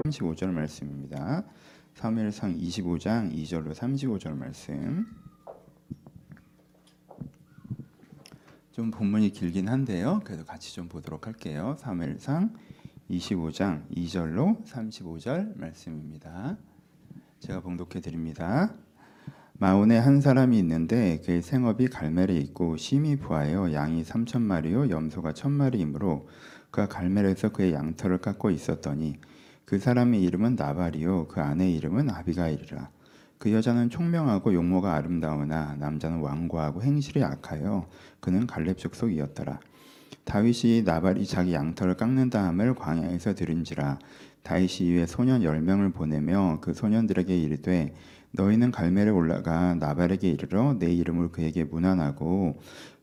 35절 말씀입니다. 사무엘상 25장 2절로 35절 말씀. 좀 본문이 길긴 한데요. 그래도 같이 좀 보도록 할게요. 사무엘상 25장 2절로 35절 말씀입니다. 제가 봉독해 드립니다. 마온에 한 사람이 있는데 그의 생업이 갈멜에 있고 심히 부하여 양이 3,000마리요 염소가 1,000마리이므로 그가 갈멜에서 그의 양털을 깎고 있었더니 그 사람의 이름은 나발이요 그 아내의 이름은 아비가일이라. 그 여자는 총명하고 용모가 아름다우나 남자는 완고하고 행실이 악하여 그는 갈렙 족속이었더라. 다윗이 나발이 자기 양털을 깎는다 함을 광야에서 들은지라. 다윗이 이에 소년 10명을 보내며 그 소년들에게 이르되 너희는 갈멜에 올라가 나발에게 이르러 내 이름을 그에게 문안하고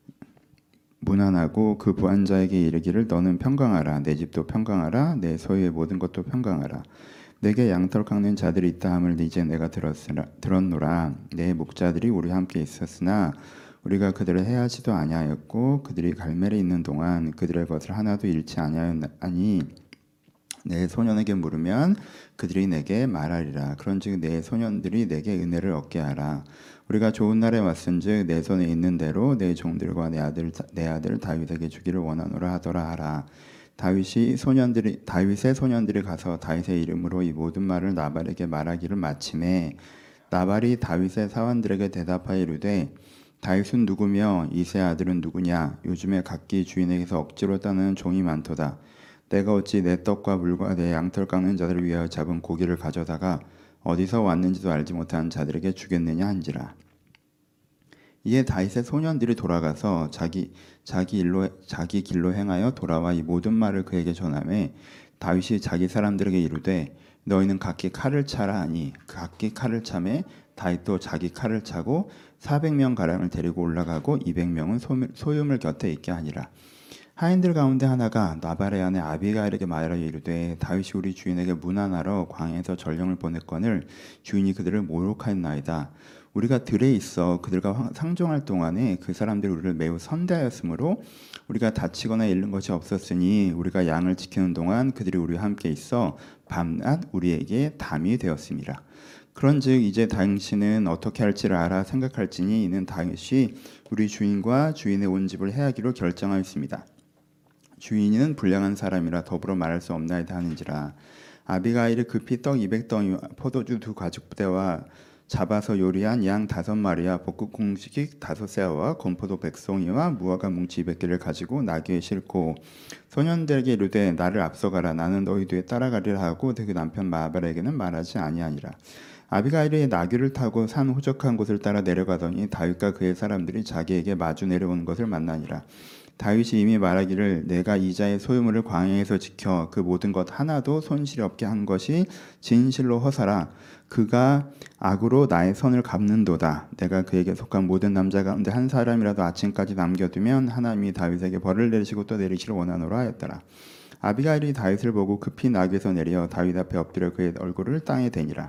그 부한자에게 이르기를 너는 평강하라. 내 집도 평강하라. 내 소유의 모든 것도 평강하라. 내게 양털 깎는 자들이 있다 함을 이제 내가 들었노라. 내 목자들이 우리와 함께 있었으나 우리가 그들을 해하지도 아니하였고 그들이 갈멜에 있는 동안 그들의 것을 하나도 잃지 아니하였나니 내 소년에게 물으면 그들이 내게 말하리라. 그런즉 내 소년들이 내게 은혜를 얻게 하라. 우리가 좋은 날에 왔은즉 내 손에 있는 대로 내 종들과 내 아들 다윗에게 주기를 원하노라 하더라 하라. 다윗의 소년들이 가서 다윗의 이름으로 이 모든 말을 나발에게 말하기를 마침에 나발이 다윗의 사환들에게 대답하여 이르되 다윗은 누구며 이새의 아들은 누구냐? 요즘에 각기 주인에게서 억지로 따는 종이 많도다. 내가 어찌 내 떡과 물과 내 양털 깎는 자들을 위하여 잡은 고기를 가져다가 어디서 왔는지도 알지 못한 자들에게 주겠느냐 한지라. 이에 다윗의 소년들이 돌아가서 자기 길로 행하여 돌아와 이 모든 말을 그에게 전하매 다윗이 자기 사람들에게 이르되 너희는 각기 칼을 차라 하니 각기 칼을 차매 다윗도 자기 칼을 차고 400명 가량을 데리고 올라가고 200명은 소유물 곁에 있게 하니라. 하인들 가운데 하나가 나발의 아내 아비가일에게 말하여 이르되 다윗이 우리 주인에게 문안하러 광야에서 전령을 보냈거늘 주인이 그들을 모욕하였나이다. 우리가 들에 있어 그들과 상종할 동안에 그 사람들이 우리를 매우 선대하였으므로 우리가 다치거나 잃는 것이 없었으니 우리가 양을 지키는 동안 그들이 우리와 함께 있어 밤낮 우리에게 담이 되었습니다. 그런즉 이제 당신은 어떻게 할지를 알아 생각할지니 이는 다윗이 우리 주인과 주인의 온 집을 해하기로 결정하였습니다. 주인은 불량한 사람이라 더불어 말할 수 없나이다 하는지라. 아비가일이 급히 떡 200덩이와 포도주 2가죽부대와 잡아서 요리한 양 5마리와 볶음 공식 5세와 건포도 100송이와 무화과 뭉치 200개를 가지고 나귀에 싣고 소년들에게 이르되 나를 앞서가라. 나는 너희 뒤에 따라가리라 하고 그 남편 나발에게는 말하지 아니하니라. 아비가일이 나귀를 타고 산 호적한 곳을 따라 내려가더니 다윗과 그의 사람들이 자기에게 마주 내려오는 것을 만나니라. 다윗이 이미 말하기를 내가 이자의 소유물을 광야에서 지켜 그 모든 것 하나도 손실이 없게 한 것이 진실로 허사라. 그가 악으로 나의 선을 갚는도다. 내가 그에게 속한 모든 남자 가운데 한 사람이라도 아침까지 남겨두면 하나님이 다윗에게 벌을 내리시고 또 내리시를 원하노라 하였더라. 아비가일이 다윗을 보고 급히 나귀에서 내려 다윗 앞에 엎드려 그의 얼굴을 땅에 대니라.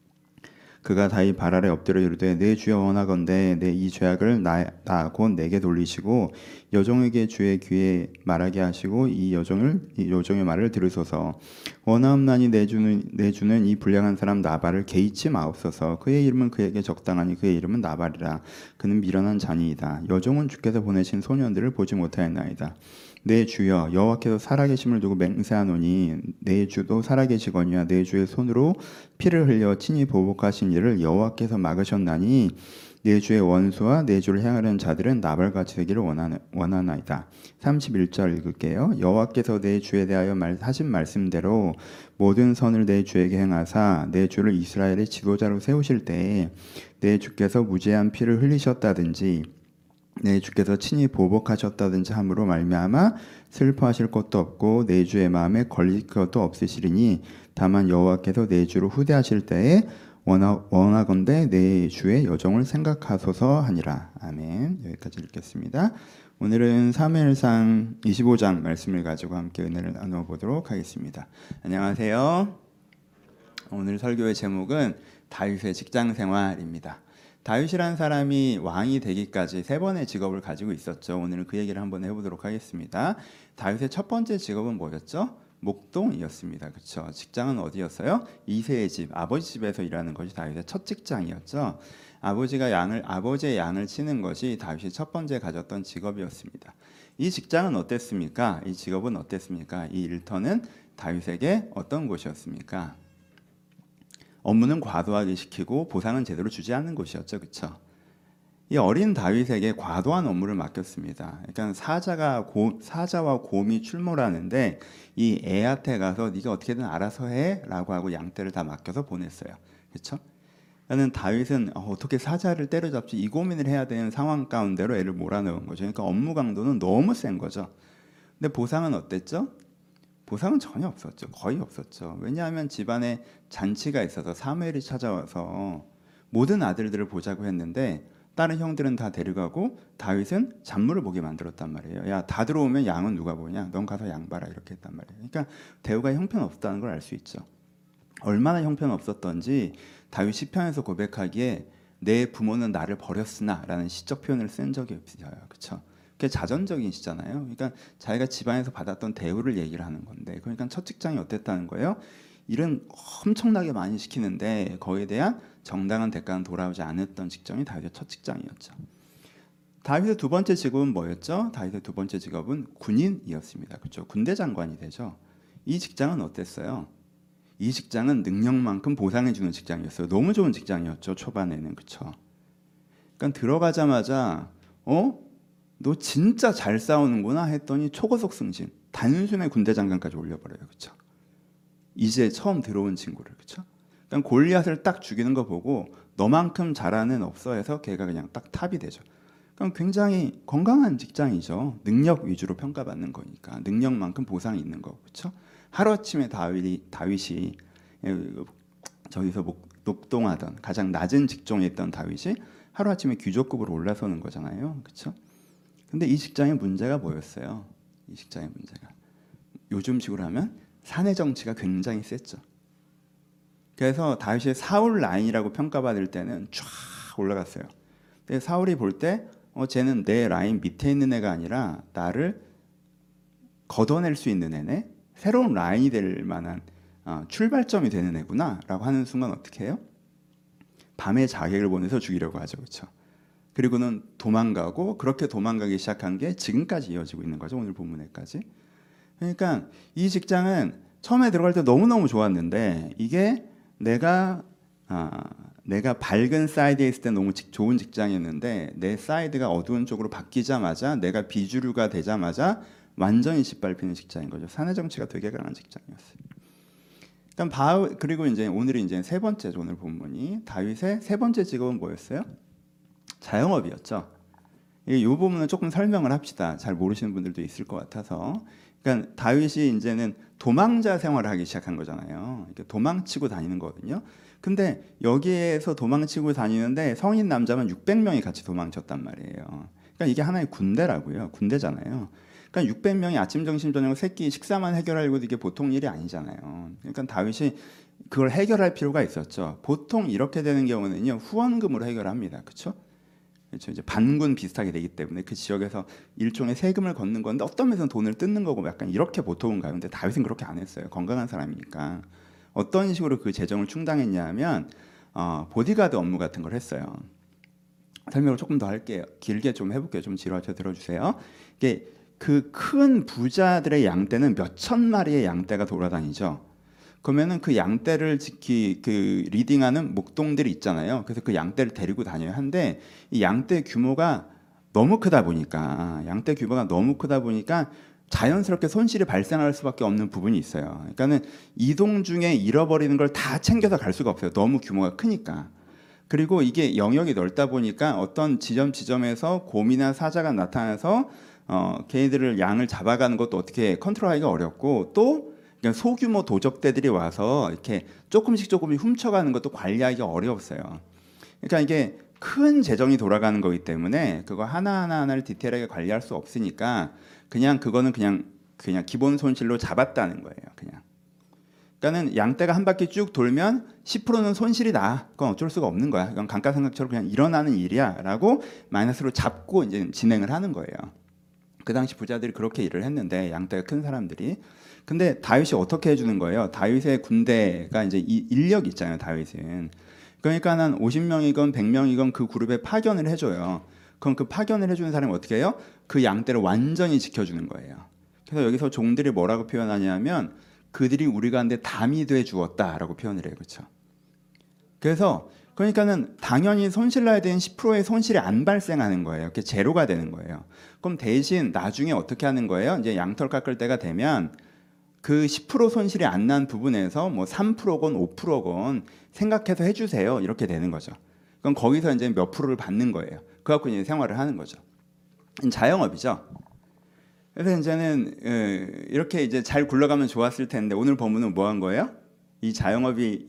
그가 다윗 발 아래 엎드려 이르되 내 주여 원하건대 내 이 죄악을 나 곧 내게 돌리시고 여종에게 주의 귀에 말하게 하시고 이 여종의 말을 들으소서. 원하옵나니 내 주는 이 불량한 사람 나발을 개의치 마옵소서. 그의 이름은 그에게 적당하니 그의 이름은 나발이라. 그는 미련한 자니이다. 여종은 주께서 보내신 소년들을 보지 못하였나이다. 내 주여 여호와께서 살아계심을 두고 맹세하노니 내 주도 살아계시거니와 내 주의 손으로 피를 흘려 친히 보복하신 일을 여호와께서 막으셨나니 내 주의 원수와 내 주를 향하려는 자들은 나발같이 되기를 원하나이다. 31절 읽을게요. 여호와께서 내 주에 대하여 하신 말씀대로 모든 선을 내 주에게 행하사 내 주를 이스라엘의 지도자로 세우실 때에 내 주께서 무죄한 피를 흘리셨다든지 내 주께서 친히 보복하셨다든지 함으로 말미암아 슬퍼하실 것도 없고 내 주의 마음에 걸릴 것도 없으시리니 다만 여호와께서 내 주를 후대하실 때에 원하건대 내 주의 여종을 생각하소서 하니라. 아멘. 여기까지 읽겠습니다. 오늘은 사무엘상 25장 말씀을 가지고 함께 은혜를 나눠보도록 하겠습니다. 안녕하세요. 오늘 설교의 제목은 다윗의 직장생활입니다. 다윗이라는 사람이 왕이 되기까지 3번의 직업을 가지고 있었죠. 오늘은 그 얘기를 한번 해보도록 하겠습니다. 다윗의 첫 번째 직업은 뭐였죠? 목동이었습니다. 그렇죠? 직장은 어디였어요? 이세의 집, 아버지 집에서 일하는 것이 다윗의 첫 직장이었죠. 아버지의 양을 치는 것이 다윗이 첫 번째 가졌던 직업이었습니다. 이 직장은 어땠습니까? 이 직업은 어땠습니까? 이 일터는 다윗에게 어떤 곳이었습니까? 업무는 과도하게 시키고 보상은 제대로 주지 않는 곳이었죠. 그렇죠? 이 어린 다윗에게 과도한 업무를 맡겼습니다. 그러니까 사자와 곰이 출몰하는데 이 애한테 가서 네가 어떻게든 알아서 해라고 하고 양떼를 다 맡겨서 보냈어요. 그렇죠? 나는 다윗은 어떻게 사자를 때려잡지 이 고민을 해야 되는 상황 가운데로 애를 몰아넣은 거죠. 그러니까 업무 강도는 너무 센 거죠. 근데 보상은 어땠죠? 보상은 전혀 없었죠. 거의 없었죠. 왜냐하면 집안에 잔치가 있어서 사무엘이 찾아와서 모든 아들들을 보자고 했는데 다른 형들은 다 데려가고 다윗은 잡물을 보게 만들었단 말이에요. 야, 다 들어오면 양은 누가 보냐? 넌 가서 양 봐라 이렇게 했단 말이에요. 그러니까 대우가 형편없다는 걸 알 수 있죠. 얼마나 형편없었던지 다윗 시편에서 고백하기에 내 부모는 나를 버렸으나라는 시적 표현을 쓴 적이 없어요. 그렇죠? 그게 자전적인 시잖아요. 그러니까 자기가 집안에서 받았던 대우를 얘기를 하는 건데, 그러니까 첫 직장이 어땠다는 거예요? 일은 엄청나게 많이 시키는데 거기에 대한 정당한 대가는 돌아오지 않았던 직장이 다윗의 첫 직장이었죠. 다윗의 두 번째 직업은 뭐였죠? 다윗의 두 번째 직업은 군인이었습니다. 그렇죠? 군대 장관이 되죠. 이 직장은 어땠어요? 이 직장은 능력만큼 보상해주는 직장이었어요. 너무 좋은 직장이었죠. 초반에는. 그렇죠? 그러니까 들어가자마자 너 진짜 잘 싸우는구나 했더니 초고속 승진. 단순히 군대 장관까지 올려버려요. 그렇죠? 이제 처음 들어온 친구를. 그렇죠? 그러니까 골리앗을 딱 죽이는 거 보고 너만큼 잘하는 없어 해서 걔가 그냥 딱 탑이 되죠. 그럼 굉장히 건강한 직장이죠. 능력 위주로 평가받는 거니까. 능력만큼 보상이 있는 거. 그렇죠? 하루아침에 다윗이 저기서 녹동하던 가장 낮은 직종에 있던 다윗이 하루아침에 귀족급으로 올라서는 거잖아요. 그렇죠? 근데 이 직장의 문제가 뭐였어요? 이 직장의 문제가 요즘식으로 하면 사내 정치가 굉장히 셌죠. 그래서 다윗이 사울 라인이라고 평가받을 때는 쫙 올라갔어요. 근데 사울이 볼 때 쟤는 내 라인 밑에 있는 애가 아니라 나를 걷어낼 수 있는 애네. 새로운 라인이 될 만한 출발점이 되는 애구나 라고 하는 순간 어떻게 해요? 밤에 자객을 보내서 죽이려고 하죠. 그렇죠? 그리고는 도망가고 그렇게 도망가기 시작한 게 지금까지 이어지고 있는 거죠. 오늘 본문에까지. 그러니까 이 직장은 처음에 들어갈 때 너무너무 좋았는데 이게 내가 밝은 사이드에 있을 때 너무 좋은 직장이었는데 내 사이드가 어두운 쪽으로 바뀌자마자 내가 비주류가 되자마자 완전히 짓밟히는 직장인 거죠. 사내 정치가 되게 강한 직장이었어요. 그리고 이제 오늘이 이제 세 번째죠. 오늘 본문이 다윗의 세 번째 직업은 뭐였어요? 자영업이었죠. 이 부분은 조금 설명을 합시다. 잘 모르시는 분들도 있을 것 같아서. 그러니까 다윗이 이제는 도망자 생활을 하기 시작한 거잖아요. 도망치고 다니는 거거든요. 근데 여기에서 도망치고 다니는데 성인 남자만 600명이 같이 도망쳤단 말이에요. 그러니까 이게 하나의 군대라고요. 군대잖아요. 그러니까 600명이 아침, 점심, 저녁 세끼 식사만 해결하려고 이게 보통 일이 아니잖아요. 그러니까 다윗이 그걸 해결할 필요가 있었죠. 보통 이렇게 되는 경우는요, 후원금으로 해결합니다. 그렇죠? 그렇죠. 이제 반군 비슷하게 되기 때문에 그 지역에서 일종의 세금을 걷는 건데 어떤 면에서는 돈을 뜯는 거고 약간 이렇게 보통은 가요. 근데 다윗은 그렇게 안 했어요. 건강한 사람이니까. 어떤 식으로 그 재정을 충당했냐면 보디가드 업무 같은 걸 했어요. 설명을 조금 더 할게요. 길게 좀 해볼게요. 좀 지루하셔 들어주세요. 이게 그 큰 부자들의 양떼는 몇천 마리의 양떼가 돌아다니죠. 그러면은 그 양떼를 그 리딩하는 목동들이 있잖아요. 그래서 그 양떼를 데리고 다녀야 하는데 이 양떼 규모가 너무 크다 보니까 자연스럽게 손실이 발생할 수밖에 없는 부분이 있어요. 그러니까는 이동 중에 잃어버리는 걸 다 챙겨서 갈 수가 없어요. 너무 규모가 크니까. 그리고 이게 영역이 넓다 보니까 어떤 지점에서 곰이나 사자가 나타나서 걔네들을 양을 잡아가는 것도 어떻게 컨트롤하기가 어렵고 또 그러니까 소규모 도적대들이 와서 이렇게 조금씩 훔쳐가는 것도 관리하기가 어려웠어요. 그러니까 이게 큰 재정이 돌아가는 거기 때문에 그거 하나하나를 디테일하게 관리할 수 없으니까 그거는 그냥 기본 손실로 잡았다는 거예요. 그러니까는 양떼가 한 바퀴 쭉 돌면 10%는 손실이 나. 그건 어쩔 수가 없는 거야. 이건 감가상각처럼 그냥 일어나는 일이야라고 마이너스로 잡고 이제 진행을 하는 거예요. 그 당시 부자들이 그렇게 일을 했는데 양떼가 큰 사람들이. 근데 다윗이 어떻게 해주는 거예요? 다윗의 군대가 이제 이 인력 있잖아요. 다윗은. 그러니까 한 50명이건 100명이건 그 그룹에 파견을 해줘요. 그럼 그 파견을 해주는 사람이 어떻게 해요? 그 양떼를 완전히 지켜주는 거예요. 그래서 여기서 종들이 뭐라고 표현하냐면 그들이 우리 가운데 담이 돼 주었다라고 표현을 해요. 그렇죠? 그래서 그러니까는 당연히 손실나야 되는 10%의 손실이 안 발생하는 거예요. 이렇게 제로가 되는 거예요. 그럼 대신 나중에 어떻게 하는 거예요? 이제 양털 깎을 때가 되면 그 10% 손실이 안 난 부분에서 뭐 3%건 5%건 생각해서 해주세요. 이렇게 되는 거죠. 그럼 거기서 이제 몇 프로를 받는 거예요. 그래갖고 이제 생활을 하는 거죠. 자영업이죠. 그래서 이제는 이렇게 이제 잘 굴러가면 좋았을 텐데 오늘 본문은 뭐 한 거예요? 이 자영업이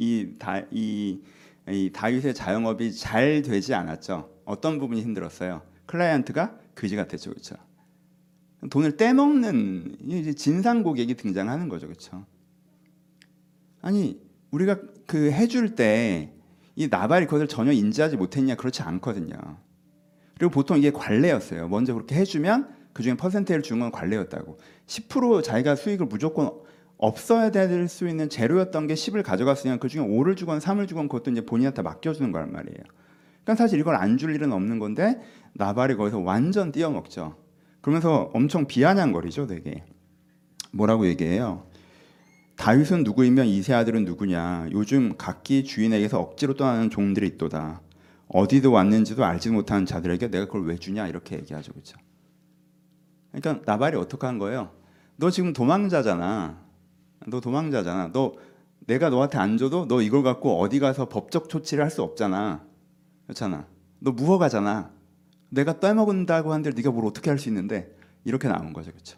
이 다윗의 자영업이 잘 되지 않았죠. 어떤 부분이 힘들었어요? 클라이언트가 그지 같았죠, 그렇죠? 돈을 떼먹는 이제 진상 고객이 등장하는 거죠, 그렇죠? 아니 우리가 그 해줄 때 이 나발이 그것을 전혀 인지하지 못했냐? 그렇지 않거든요. 그리고 보통 이게 관례였어요. 먼저 그렇게 해주면 그 중에 퍼센테이지를 주는 건 관례였다고. 10% 자기가 수익을 무조건 없어야 될 수 있는 재료였던 게 10을 가져갔으면 그 중에 5를 주건 3을 주건 그것도 이제 본인한테 맡겨주는 거란 말이에요. 그러니까 사실 이걸 안 줄 일은 없는 건데 나발이 거기서 완전 띄어먹죠. 그러면서 엄청 비아냥거리죠, 되게. 뭐라고 얘기해요? 다윗은 누구이며 이세 아들은 누구냐? 요즘 각기 주인에게서 억지로 떠나는 종들이 있도다. 어디도 왔는지도 알지 못하는 자들에게 내가 그걸 왜 주냐? 이렇게 얘기하죠, 그렇죠? 그러니까 나발이 어떻게 한 거예요? 너 지금 도망자잖아. 너 도망자잖아. 내가 너한테 안 줘도 너 이걸 갖고 어디 가서 법적 조치를 할 수 없잖아. 그렇잖아. 너 무허가잖아. 내가 떼먹은다고 하는데 네가 뭘 어떻게 할 수 있는데 이렇게 나온 거죠, 그렇죠?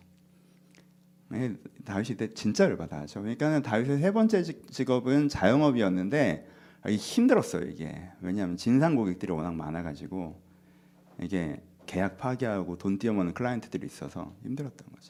다윗이 때 진짜 열받아하죠. 그러니까는 다윗의 세 번째 직업은 자영업이었는데 힘들었어요, 이게. 왜냐하면 진상 고객들이 워낙 많아가지고 이게 계약 파기하고 돈 띄어먹는 클라이언트들이 있어서 힘들었던 거죠.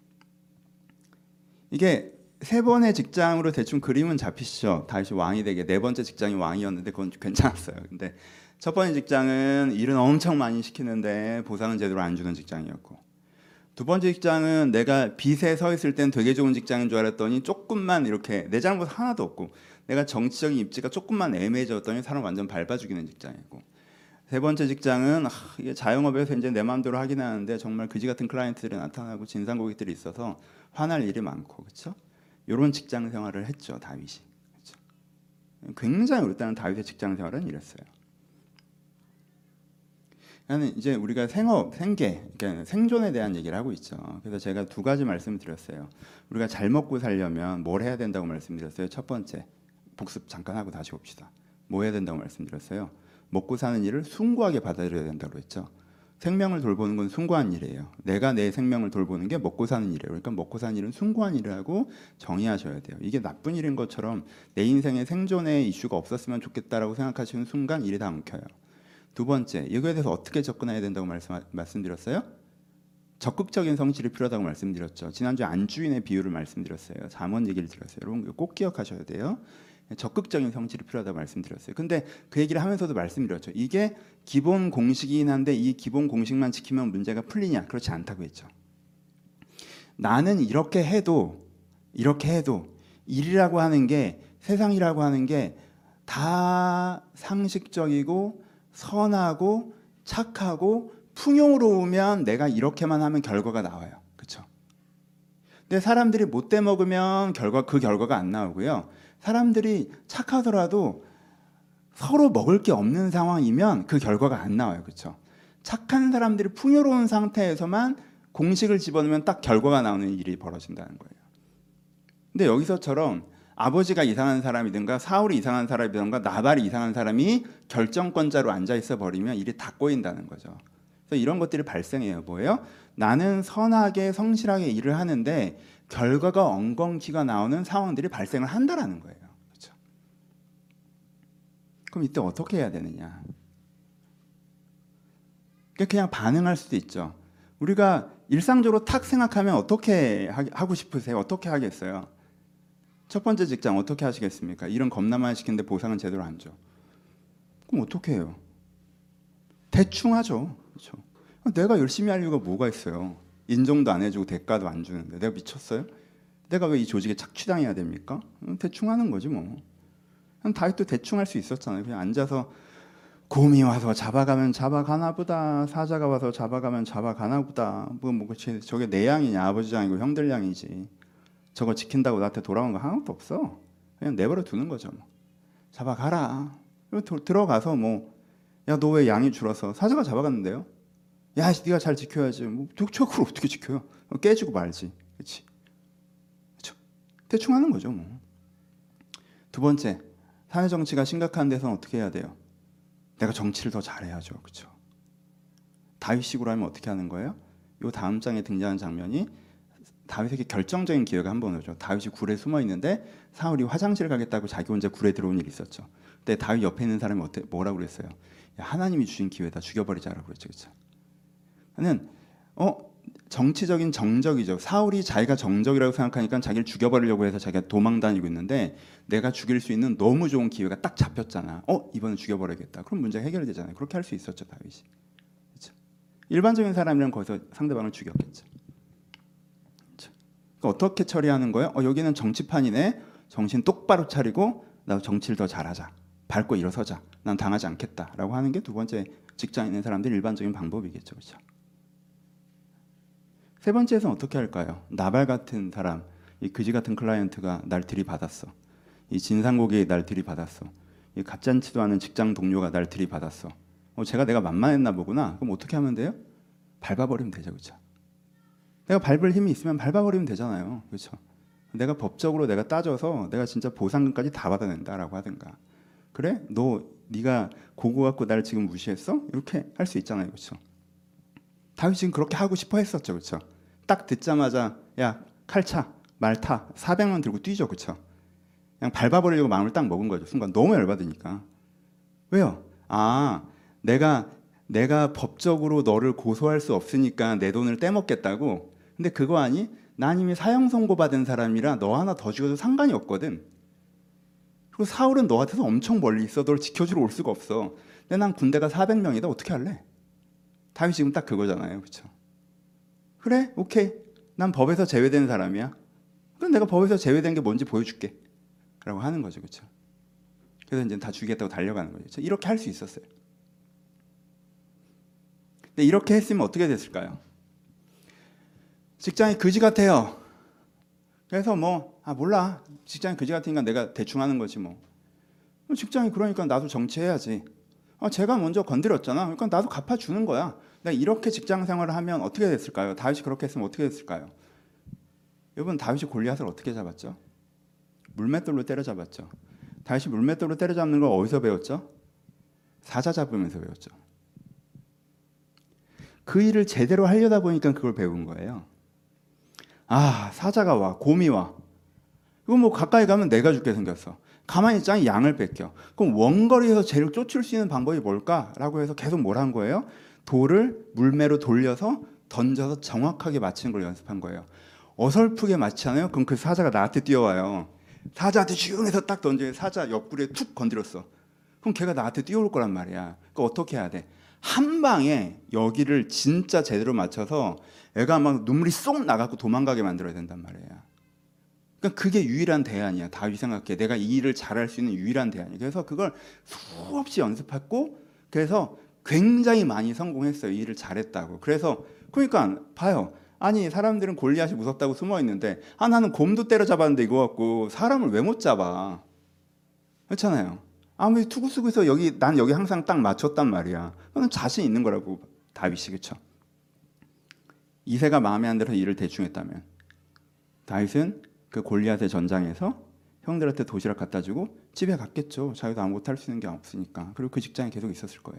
이게 세 번의 직장으로 대충 그림은 잡히시죠. 다윗이 왕이 되게 네 번째 직장이 왕이었는데 그건 괜찮았어요. 근데 첫 번째 직장은 일은 엄청 많이 시키는데 보상은 제대로 안 주는 직장이었고, 두 번째 직장은 내가 빚에 서 있을 땐 되게 좋은 직장인 줄 알았더니 조금만 이렇게 내 잘못 하나도 없고 내가 정치적인 입지가 조금만 애매해졌더니 사람 완전 밟아 죽이는 직장이고, 세 번째 직장은 이게 자영업에서 이제 내 마음대로 하긴 하는데 정말 그지 같은 클라이언트들이 나타나고 진상 고객들이 있어서 화날 일이 많고, 그렇죠? 이런 직장 생활을 했죠, 다윗이. 그렇죠? 굉장히 일단은 다윗의 직장 생활은 이랬어요. 이제 우리가 생업, 생계, 그러니까 생존에 대한 얘기를 하고 있죠. 그래서 제가 두 가지 말씀을 드렸어요. 우리가 잘 먹고 살려면 뭘 해야 된다고 말씀드렸어요. 첫 번째, 복습 잠깐 하고 다시 옵시다. 뭐 해야 된다고 말씀드렸어요. 먹고 사는 일을 숭고하게 받아들여야 된다고 했죠. 생명을 돌보는 건 숭고한 일이에요. 내가 내 생명을 돌보는 게 먹고 사는 일이에요. 그러니까 먹고 사는 일은 숭고한 일이라고 정의하셔야 돼요. 이게 나쁜 일인 것처럼 내 인생에 생존의 이슈가 없었으면 좋겠다라고 생각하시는 순간 일이 다 엉켜요. 두 번째, 이거에 대해서 어떻게 접근해야 된다고 말씀드렸어요? 적극적인 성실이 필요하다고 말씀드렸죠. 지난주에 안주인의 비유를 말씀드렸어요. 잠언 얘기를 드렸어요. 여러분 꼭 기억하셔야 돼요. 적극적인 성실이 필요하다고 말씀드렸어요. 근데 그 얘기를 하면서도 말씀드렸죠. 이게 기본 공식이긴 한데 이 기본 공식만 지키면 문제가 풀리냐? 그렇지 않다고 했죠. 나는 이렇게 해도 일이라고 하는 게, 세상이라고 하는 게 다 상식적이고 선하고 착하고 풍요로우면 내가 이렇게만 하면 결과가 나와요. 그렇죠? 근데 사람들이 못돼 먹으면 그 결과가 안 나오고요. 사람들이 착하더라도 서로 먹을 게 없는 상황이면 그 결과가 안 나와요. 그렇죠? 착한 사람들이 풍요로운 상태에서만 공식을 집어넣으면 딱 결과가 나오는 일이 벌어진다는 거예요. 근데 여기서처럼 아버지가 이상한 사람이든가 사울이 이상한 사람이든가 나발이 이상한 사람이 결정권자로 앉아 있어 버리면 일이 다 꼬인다는 거죠. 그래서 이런 것들이 발생해요. 뭐예요? 나는 선하게 성실하게 일을 하는데 결과가 엉겅퀴가 나오는 상황들이 발생을 한다라는 거예요. 그렇죠? 그럼 이때 어떻게 해야 되느냐? 그냥 반응할 수도 있죠. 우리가 일상적으로 탁 생각하면 어떻게 하고 싶으세요? 어떻게 하겠어요? 첫 번째 직장 어떻게 하시겠습니까? 일은 겁나 많이 시키는데 보상은 제대로 안 줘. 그럼 어떻게 해요? 대충 하죠. 그렇죠? 내가 열심히 할 이유가 뭐가 있어요? 인정도 안 해주고 대가도 안 주는데 내가 미쳤어요? 내가 왜 이 조직에 착취당해야 됩니까? 대충 하는 거지 뭐. 다윗도 대충 할 수 있었잖아요. 그냥 앉아서 곰이 와서 잡아가면 잡아가나 보다. 사자가 와서 잡아가면 잡아가나 보다. 저게 내 양이냐 아버지 양이고 형들 양이지. 저거 지킨다고 나한테 돌아온 거 하나도 없어. 그냥 내버려 두는 거죠. 뭐. 잡아가라. 들어가서 뭐 야 너 왜 양이 줄어서 사자가 잡아갔는데요? 야 네가 잘 지켜야지. 뭐 그걸 어떻게 지켜요? 깨지고 말지. 그렇지? 대충 하는 거죠. 뭐. 두 번째, 사회 정치가 심각한 데서는 어떻게 해야 돼요? 내가 정치를 더 잘해야죠. 그렇죠? 다윗식으로 하면 어떻게 하는 거예요? 이 다음 장에 등장하는 장면이 다윗에게 결정적인 기회가 한 번 오죠. 다윗이 굴에 숨어 있는데 사울이 화장실 가겠다고 자기 혼자 굴에 들어온 일이 있었죠. 근데 다윗 옆에 있는 사람이 뭐라고 그랬어요? 야, 하나님이 주신 기회다. 죽여버리자라고 그랬죠. 그렇죠? 는 정치적인 정적이죠. 사울이 자기가 정적이라고 생각하니까 자기를 죽여버리려고 해서 자기가 도망 다니고 있는데 내가 죽일 수 있는 너무 좋은 기회가 딱 잡혔잖아. 이번엔 죽여버려야겠다. 그럼 문제가 해결되잖아요. 그렇게 할 수 있었죠. 다윗이. 그렇죠? 일반적인 사람이랑 거기서 상대방을 죽였겠죠. 그렇죠? 그러니까 어떻게 처리하는 거예요? 여기는 정치판이네. 정신 똑바로 차리고 나도 정치를 더 잘하자. 밟고 일어서자. 난 당하지 않겠다라고 하는 게 두 번째 직장에 있는 사람들 일반적인 방법이겠죠. 그렇죠? 세 번째에서는 어떻게 할까요? 나발 같은 사람, 이 그지 같은 클라이언트가 날 들이받았어. 이 진상고객이 날 들이받았어. 이 가짠치도 않은 직장 동료가 날 들이받았어. 내가 만만했나 보구나. 그럼 어떻게 하면 돼요? 밟아버리면 되죠. 그렇죠? 내가 밟을 힘이 있으면 밟아버리면 되잖아요. 그렇죠? 내가 법적으로 내가 따져서 내가 진짜 보상금까지 다 받아낸다라고 하든가. 그래? 네가 고고 갖고 날 지금 무시했어? 이렇게 할 수 있잖아요. 그렇죠? 다윗이 지금 그렇게 하고 싶어 했었죠. 그렇죠? 딱 듣자마자 야 칼차 말타 400만 들고 뛰죠. 그렇죠? 그냥 밟아버리려고 마음을 딱 먹은 거죠. 순간 너무 열받으니까. 왜요? 내가 법적으로 너를 고소할 수 없으니까 내 돈을 떼먹겠다고. 근데 그거 아니? 난 이미 사형 선고 받은 사람이라 너 하나 더 죽여도 상관이 없거든. 그리고 사울은 너한테서 엄청 멀리 있어. 널 지켜주러 올 수가 없어. 근데 난 군대가 400명이다. 어떻게 할래? 다윗이 지금 딱 그거잖아요. 그렇죠? 그래? 오케이. 난 법에서 제외된 사람이야. 그럼 내가 법에서 제외된 게 뭔지 보여줄게. 라고 하는 거죠. 그렇죠? 그래서 이제 다 죽이겠다고 달려가는 거죠. 그렇죠? 이렇게 할 수 있었어요. 근데 이렇게 했으면 어떻게 됐을까요? 직장이 그지 같아요. 그래서 몰라. 직장이 그지 같으니까 내가 대충 하는 거지 뭐. 직장이 그러니까 나도 정치해야지. 제가 먼저 건드렸잖아. 그러니까 나도 갚아주는 거야. 내가 이렇게 직장 생활을 하면 어떻게 됐을까요? 다윗이 그렇게 했으면 어떻게 됐을까요? 여러분 다윗이 골리앗을 어떻게 잡았죠? 물맷돌로 때려잡았죠. 다윗이 물맷돌로 때려잡는 걸 어디서 배웠죠? 사자 잡으면서 배웠죠. 그 일을 제대로 하려다 보니까 그걸 배운 거예요. 사자가 와, 곰이 와. 이거 가까이 가면 내가 죽게 생겼어. 가만히 있자니 양을 뺏겨. 그럼 원거리에서 제일 쫓을 수 있는 방법이 뭘까라고 해서 계속 뭘 한 거예요? 돌을 물매로 돌려서 던져서 정확하게 맞히는 걸 연습한 거예요. 어설프게 맞히잖아요. 그럼 그 사자가 나한테 뛰어와요. 사자한테 슝 해서 딱 던져요. 사자 옆구리에 툭 건드렸어. 그럼 걔가 나한테 뛰어올 거란 말이야. 그러니까 어떻게 해야 돼? 한 방에 여기를 진짜 제대로 맞춰서 애가 막 눈물이 쏙 나가고 도망가게 만들어야 된단 말이야. 그러니까 그게 유일한 대안이야. 다윗이 생각해. 내가 이 일을 잘할 수 있는 유일한 대안이야. 그래서 그걸 수없이 연습했고 그래서 굉장히 많이 성공했어요. 이 일을 잘했다고. 그러니까 봐요. 아니 사람들은 골리앗이 무섭다고 숨어 있는데 나는 곰도 때려잡았는데 이거 갖고 사람을 왜 못 잡아? 그렇잖아요. 아무리 투구 쓰고 있어 난 여기 항상 딱 맞췄단 말이야. 그건 자신 있는 거라고 다윗이. 그렇죠? 이새가 마음에 안 들어서 일을 대충 했다면 다윗은 그 골리앗의 전장에서 형들한테 도시락 갖다 주고 집에 갔겠죠. 자기도 아무것도 할 수 있는 게 없으니까. 그리고 그 직장에 계속 있었을 거예요.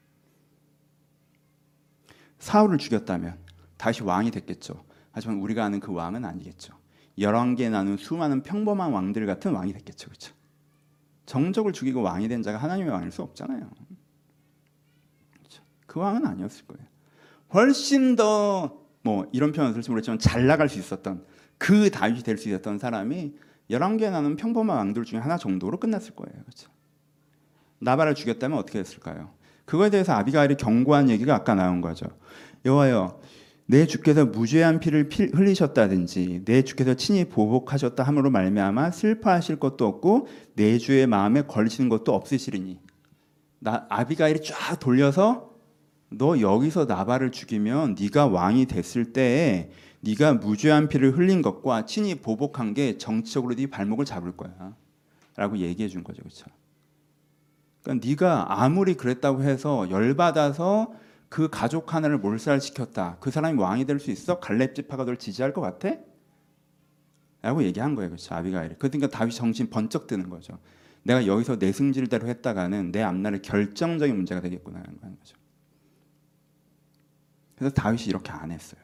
사울을 죽였다면 다시 왕이 됐겠죠. 하지만 우리가 아는 그 왕은 아니겠죠. 11개 나눈 수많은 평범한 왕들 같은 왕이 됐겠죠. 그렇죠? 정적을 죽이고 왕이 된 자가 하나님의 왕일 수 없잖아요. 그렇죠? 그 왕은 아니었을 거예요. 훨씬 더 이런 표현을 쓸지 모르겠지만 잘 나갈 수 있었던 그 다윗이 될 수 있었던 사람이 11개 나는 평범한 왕들 중에 하나 정도로 끝났을 거예요. 그렇죠? 나발을 죽였다면 어떻게 됐을까요? 그거에 대해서 아비가일이 경고한 얘기가 아까 나온 거죠. 여호와여, 내 주께서 무죄한 피를 흘리셨다든지 내 주께서 친히 보복하셨다 함으로 말미암아 슬퍼하실 것도 없고 내 주의 마음에 걸리시는 것도 없으시리니. 아비가일이 쫙 돌려서 너 여기서 나발을 죽이면 네가 왕이 됐을 때에 네가 무죄한 피를 흘린 것과 친히 보복한 게 정치적으로 네 발목을 잡을 거야 라고 얘기해 준 거죠. 그렇죠? 그러니까 네가 아무리 그랬다고 해서 열받아서 그 가족 하나를 몰살시켰다. 그 사람이 왕이 될 수 있어? 갈렙 지파가 널 지지할 것 같아? 라고 얘기한 거예요. 그렇죠? 아비가일이. 그러니까 다윗이 정신 번쩍 드는 거죠. 내가 여기서 내 승질대로 했다가는 내 앞날에 결정적인 문제가 되겠구나 하는 거죠. 그래서 다윗이 이렇게 안 했어요.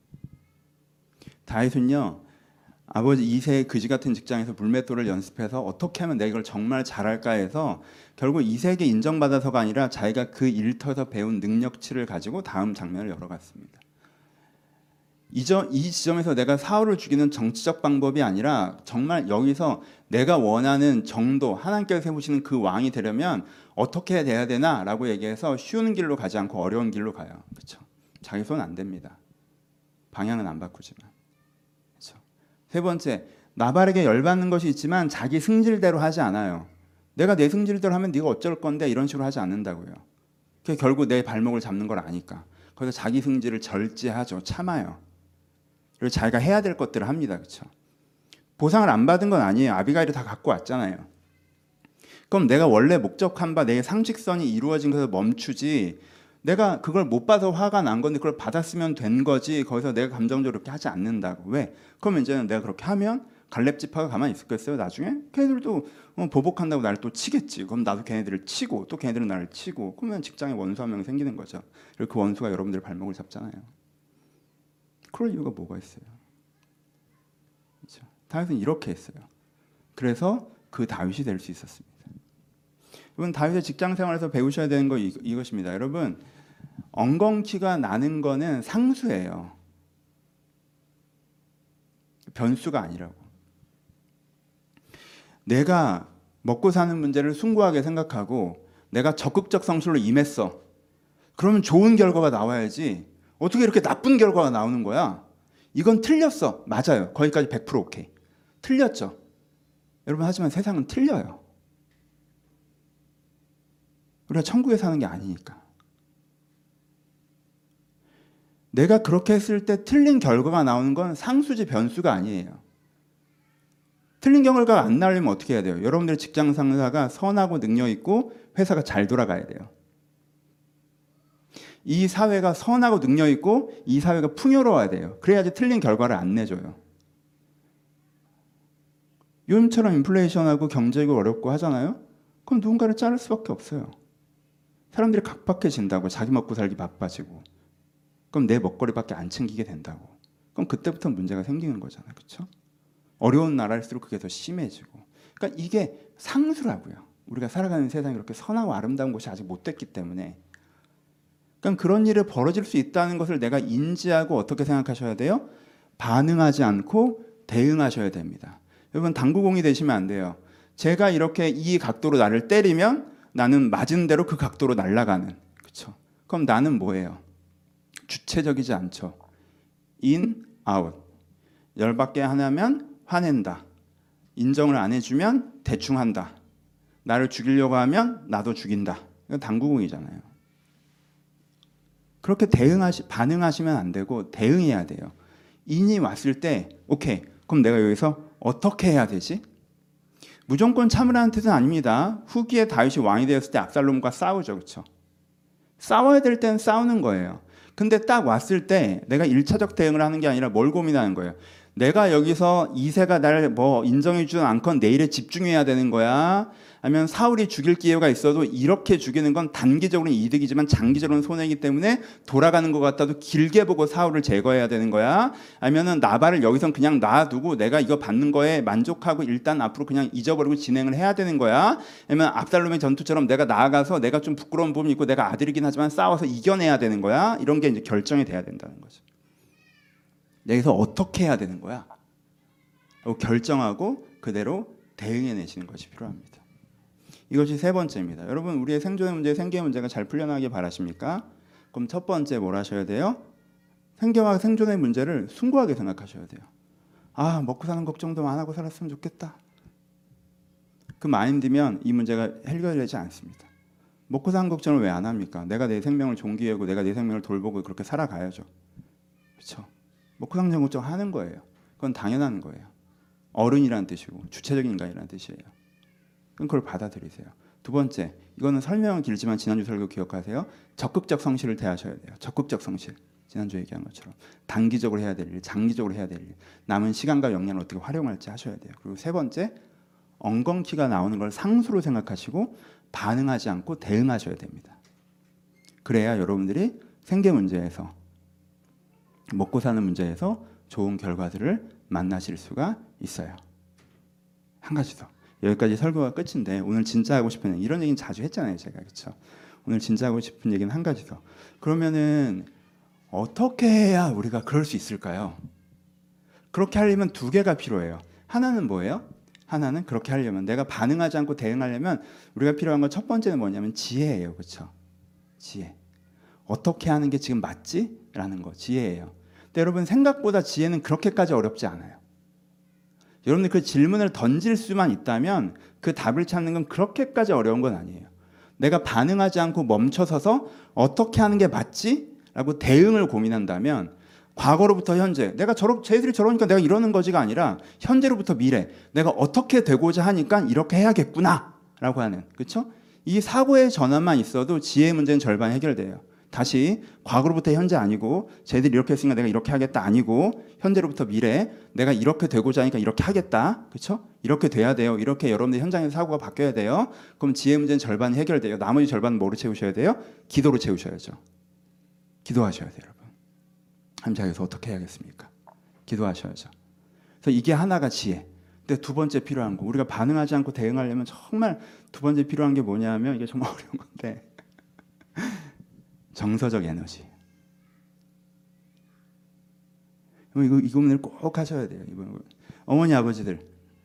다윗은요, 아버지 이새의 그지 같은 직장에서 물맷돌을 연습해서 어떻게 하면 내가 이걸 정말 잘할까 해서 결국 이새에게 인정받아서가 아니라 자기가 그 일터에서 배운 능력치를 가지고 다음 장면을 열어갔습니다. 이 지점에서 내가 사울을 죽이는 정치적 방법이 아니라 정말 여기서 내가 원하는 정도, 하나님께서 세우시는 그 왕이 되려면 어떻게 돼야 되나라고 얘기해서 쉬운 길로 가지 않고 어려운 길로 가요. 그렇죠? 자기 손 안 됩니다. 방향은 안 바꾸지만. 그렇죠? 세 번째, 나발에게 열받는 것이 있지만 자기 승질대로 하지 않아요. 내가 내 승질대로 하면 네가 어쩔 건데 이런 식으로 하지 않는다고요. 그게 결국 내 발목을 잡는 걸 아니까. 그래서 자기 승질을 절제하죠. 참아요. 그리고 자기가 해야 될 것들을 합니다. 그렇죠? 보상을 안 받은 건 아니에요. 아비가일이 다 갖고 왔잖아요. 그럼 내가 원래 목적한 바 내 상식선이 이루어진 것에서 멈추지, 내가 그걸 못 봐서 화가 난 건데 그걸 받았으면 된 거지, 거기서 내가 감정적으로 그렇게 하지 않는다고. 왜? 그럼 이제는 내가 그렇게 하면 갈렙 지파가 가만히 있겠어요? 나중에? 걔네들도 보복한다고 나를 또 치겠지. 그럼 나도 걔네들을 치고 또 걔네들은 나를 치고, 그러면 직장에 원수 한 명 생기는 거죠. 그리고 그 원수가 여러분들 발목을 잡잖아요. 그럴 이유가 뭐가 있어요? 그렇죠? 다윗은 이렇게 했어요. 그래서 그 다윗이 될 수 있었습니다. 여러분, 다윗의 직장 생활에서 배우셔야 되는 거 이것입니다. 여러분, 엉겅퀴가 나는 거는 상수예요. 변수가 아니라고. 내가 먹고 사는 문제를 숭고하게 생각하고 내가 적극적 성실로 임했어. 그러면 좋은 결과가 나와야지. 어떻게 이렇게 나쁜 결과가 나오는 거야? 이건 틀렸어. 맞아요. 거기까지 100% 오케이. 틀렸죠. 여러분, 하지만 세상은 틀려요. 우리가 천국에 사는 게 아니니까. 내가 그렇게 했을 때 틀린 결과가 나오는 건 상수지 변수가 아니에요. 틀린 결과가 안 나오려면 어떻게 해야 돼요? 여러분들의 직장 상사가 선하고 능력 있고 회사가 잘 돌아가야 돼요. 이 사회가 선하고 능력 있고 이 사회가 풍요로워야 돼요. 그래야지 틀린 결과를 안 내줘요. 요즘처럼 인플레이션하고 경제가 어렵고 하잖아요. 그럼 누군가를 자를 수밖에 없어요. 사람들이 각박해진다고, 자기 먹고 살기 바빠지고. 그럼 내 먹거리밖에 안 챙기게 된다고. 그럼 그때부터 문제가 생기는 거잖아요. 그렇죠? 어려운 나라일수록 그게 더 심해지고. 그러니까 이게 상수라고요. 우리가 살아가는 세상이 그렇게 선하고 아름다운 곳이 아직 못 됐기 때문에. 그러니까 그런 일이 벌어질 수 있다는 것을 내가 인지하고 어떻게 생각하셔야 돼요? 반응하지 않고 대응하셔야 됩니다. 여러분, 당구공이 되시면 안 돼요. 제가 이렇게 이 각도로 나를 때리면 나는 맞은 대로 그 각도로 날아가는. 그렇죠? 그럼 나는 뭐예요? 주체적이지 않죠. in, out. 열받게 하면 화낸다. 인정을 안 해주면 대충 한다. 나를 죽이려고 하면 나도 죽인다. 이건 당구공이잖아요. 그렇게 반응하시면 안 되고 대응해야 돼요. 인이 왔을 때 오케이, 그럼 내가 여기서 어떻게 해야 되지? 무조건 참으라는 뜻은 아닙니다. 후기에 다윗이 왕이 되었을 때 압살롬과 싸우죠. 그렇죠? 싸워야 될 때는 싸우는 거예요. 근데 딱 왔을 때 내가 1차적 대응을 하는 게 아니라 뭘 고민하는 거예요. 내가 여기서 이새가 날 인정해 주지 않건 내 일에 집중해야 되는 거야? 아니면 사울이 죽일 기회가 있어도 이렇게 죽이는 건 단기적으로는 이득이지만 장기적으로는 손해이기 때문에 돌아가는 것 같아도 길게 보고 사울을 제거해야 되는 거야? 아니면은 나발을 여기선 그냥 놔두고 내가 이거 받는 거에 만족하고 일단 앞으로 그냥 잊어버리고 진행을 해야 되는 거야? 아니면 압살롬의 전투처럼 내가 나아가서 내가 좀 부끄러운 부분이 있고 내가 아들이긴 하지만 싸워서 이겨내야 되는 거야? 이런 게 이제 결정이 돼야 된다는 거죠. 여기서 어떻게 해야 되는 거야? 결정하고 그대로 대응해내시는 것이 필요합니다. 이것이 세 번째입니다. 여러분, 우리의 생존의 문제, 생계의 문제가 잘 풀려나가길 바라십니까? 그럼 첫 번째 뭘 하셔야 돼요? 생계와 생존의 문제를 숭고하게 생각하셔야 돼요. 아, 먹고 사는 걱정도 안 하고 살았으면 좋겠다. 그 마인드면 이 문제가 해결되지 않습니다. 먹고 사는 걱정을 왜 안 합니까? 내가 내 생명을 존귀하고 내가 내 생명을 돌보고 그렇게 살아가야죠. 그렇죠? 먹고 사는 걱정 하는 거예요. 그건 당연한 거예요. 어른이라는 뜻이고 주체적인 인간이라는 뜻이에요. 그럼 그걸 받아들이세요. 두 번째, 이거는 설명은 길지만 지난주 설교 기억하세요. 적극적 성실을 대하셔야 돼요. 적극적 성실. 지난주 얘기한 것처럼 단기적으로 해야 될 일, 장기적으로 해야 될 일, 남은 시간과 역량을 어떻게 활용할지 하셔야 돼요. 그리고 세 번째, 엉겅퀴가 나오는 걸 상수로 생각하시고 반응하지 않고 대응하셔야 됩니다. 그래야 여러분들이 생계 문제에서, 먹고 사는 문제에서 좋은 결과들을 만나실 수가 있어요. 한 가지 더. 여기까지 설교가 끝인데 오늘 진짜 하고 싶은 얘기, 이런 얘기는 자주 했잖아요, 제가. 그렇죠? 오늘 진짜 하고 싶은 얘기는 한 가지 더. 그러면은 어떻게 해야 우리가 그럴 수 있을까요? 그렇게 하려면 두 개가 필요해요. 하나는 뭐예요? 하나는 그렇게 하려면, 내가 반응하지 않고 대응하려면 우리가 필요한 건 첫 번째는 뭐냐면 지혜예요. 그렇죠? 지혜. 어떻게 하는 게 지금 맞지? 라는 거, 지혜예요. 근데 여러분, 생각보다 지혜는 그렇게까지 어렵지 않아요. 여러분들 그 질문을 던질 수만 있다면 그 답을 찾는 건 그렇게까지 어려운 건 아니에요. 내가 반응하지 않고 멈춰서서 어떻게 하는 게 맞지? 라고 대응을 고민한다면, 과거로부터 현재, 내가 쟤들이 저러니까 내가 이러는 거지가 아니라 현재로부터 미래, 내가 어떻게 되고자 하니까 이렇게 해야겠구나 라고 하는, 그렇죠? 이 사고의 전환만 있어도 지혜의 문제는 절반 해결돼요. 다시 과거로부터 현재 아니고, 쟤들이 이렇게 했으니까 내가 이렇게 하겠다 아니고, 현재로부터 미래, 내가 이렇게 되고자 하니까 이렇게 하겠다, 그렇죠? 이렇게 돼야 돼요. 이렇게 여러분들 현장에서 사고가 바뀌어야 돼요. 그럼 지혜의 문제는 절반 해결돼요. 나머지 절반은 뭐로 채우셔야 돼요? 기도로 채우셔야죠. 기도하셔야 돼요, 여러분. 자, 여기서 어떻게 해야겠습니까? 기도하셔야죠. 그래서 이게 하나가 지혜. 근데 두 번째 필요한 거, 우리가 반응하지 않고 대응하려면 정말 두 번째 필요한 게 뭐냐면, 이게 정말 어려운 건데, 정서적 에너지. 이거 고민을 꼭 하셔야 돼요. 어머니, 아버지들,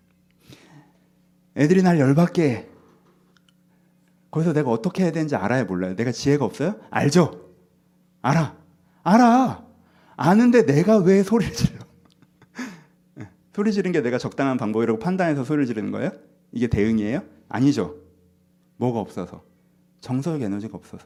애들이 날 열받게 해. 거기서 내가 어떻게 해야 되는지 알아요, 몰라요? 내가 지혜가 없어요? 알죠? 알아. 아는데 내가 왜 소리를 질러? 소리 지르는 게 내가 적당한 방법이라고 판단해서 소리를 지르는 거예요? 이게 대응이에요? 아니죠. 뭐가 없어서? 정서적 에너지가 없어서.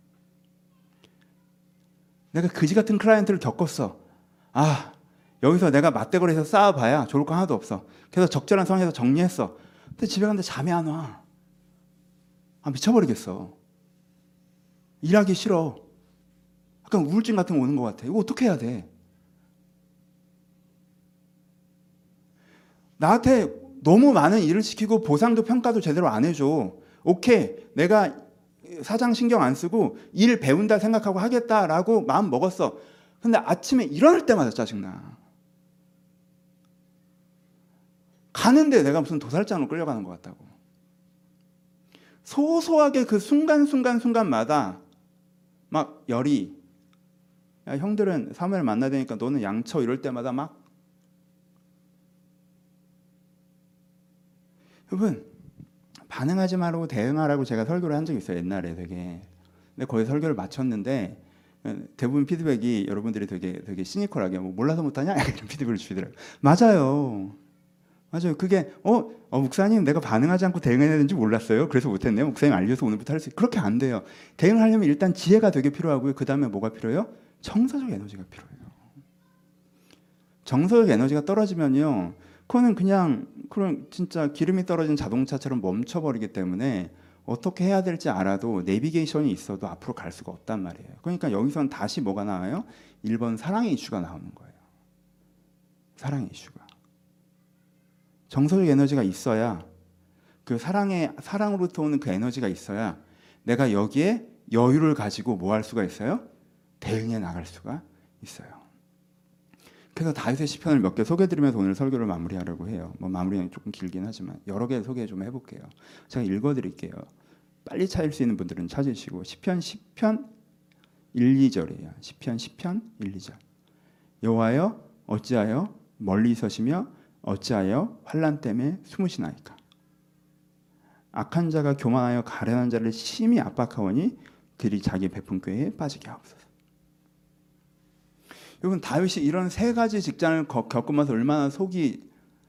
내가 그지 같은 클라이언트를 겪었어. 아, 여기서 내가 맞대거리에서 싸워봐야 좋을 거 하나도 없어. 그래서 적절한 상황에서 정리했어. 근데 집에 갔는데 잠이 안 와. 아, 미쳐버리겠어. 일하기 싫어. 약간 우울증 같은 거 오는 것 같아. 이거 어떻게 해야 돼? 나한테 너무 많은 일을 시키고 보상도 평가도 제대로 안 해줘. 오케이, 내가 사장 신경 안 쓰고 일 배운다 생각하고 하겠다라고 마음 먹었어. 근데 아침에 일어날 때마다 짜증나. 가는데 내가 무슨 도살장으로 끌려가는 것 같다고. 소소하게 그 순간마다 막 열이, 야, 형들은 사무엘 만나야 되니까 너는 양쳐, 이럴 때마다 막. 여러분, 반응하지 말고 대응하라고 제가 설교를 한 적이 있어요, 옛날에 되게. 근데 거의 설교를 마쳤는데 대부분 피드백이 여러분들이 되게 시니컬하게 뭐 몰라서 못하냐 이런 피드백을 주시더라고요. 맞아요. 그게 목사님, 내가 반응하지 않고 대응해야 되는지 몰랐어요. 그래서 못했네요. 목사님 알려서 오늘부터 할 수 있어요. 그렇게 안 돼요. 대응하려면 일단 지혜가 되게 필요하고요. 그 다음에 뭐가 필요해요? 정서적 에너지가 필요해요. 정서적 에너지가 떨어지면요, 그건 진짜 기름이 떨어진 자동차처럼 멈춰버리기 때문에 어떻게 해야 될지 알아도 내비게이션이 있어도 앞으로 갈 수가 없단 말이에요. 그러니까 여기서는 다시 뭐가 나와요? 1번 사랑의 이슈가 나오는 거예요. 사랑의 이슈가. 정서적 에너지가 있어야, 그 사랑으로부터 오는 그 에너지가 있어야 내가 여기에 여유를 가지고 뭐 할 수가 있어요? 대응해 나갈 수가 있어요. 그래서 다윗의 시편을 몇 개 소개해드리면서 오늘 설교를 마무리하려고 해요. 뭐 마무리는 조금 길긴 하지만 여러 개 소개 좀 해볼게요. 제가 읽어드릴게요. 빨리 찾을 수 있는 분들은 찾으시고, 시편 1, 2절이에요. 시편 1, 2절. 여호와여, 어찌하여 멀리 서시며 어찌하여 환난 때문에 숨으시나이까. 악한 자가 교만하여 가련한 자를 심히 압박하오니 그들이 자기 베푼 꾀에 빠지게 하옵소서. 여러분 다윗이 이런 세 가지 직장을 겪으면서 얼마나 속이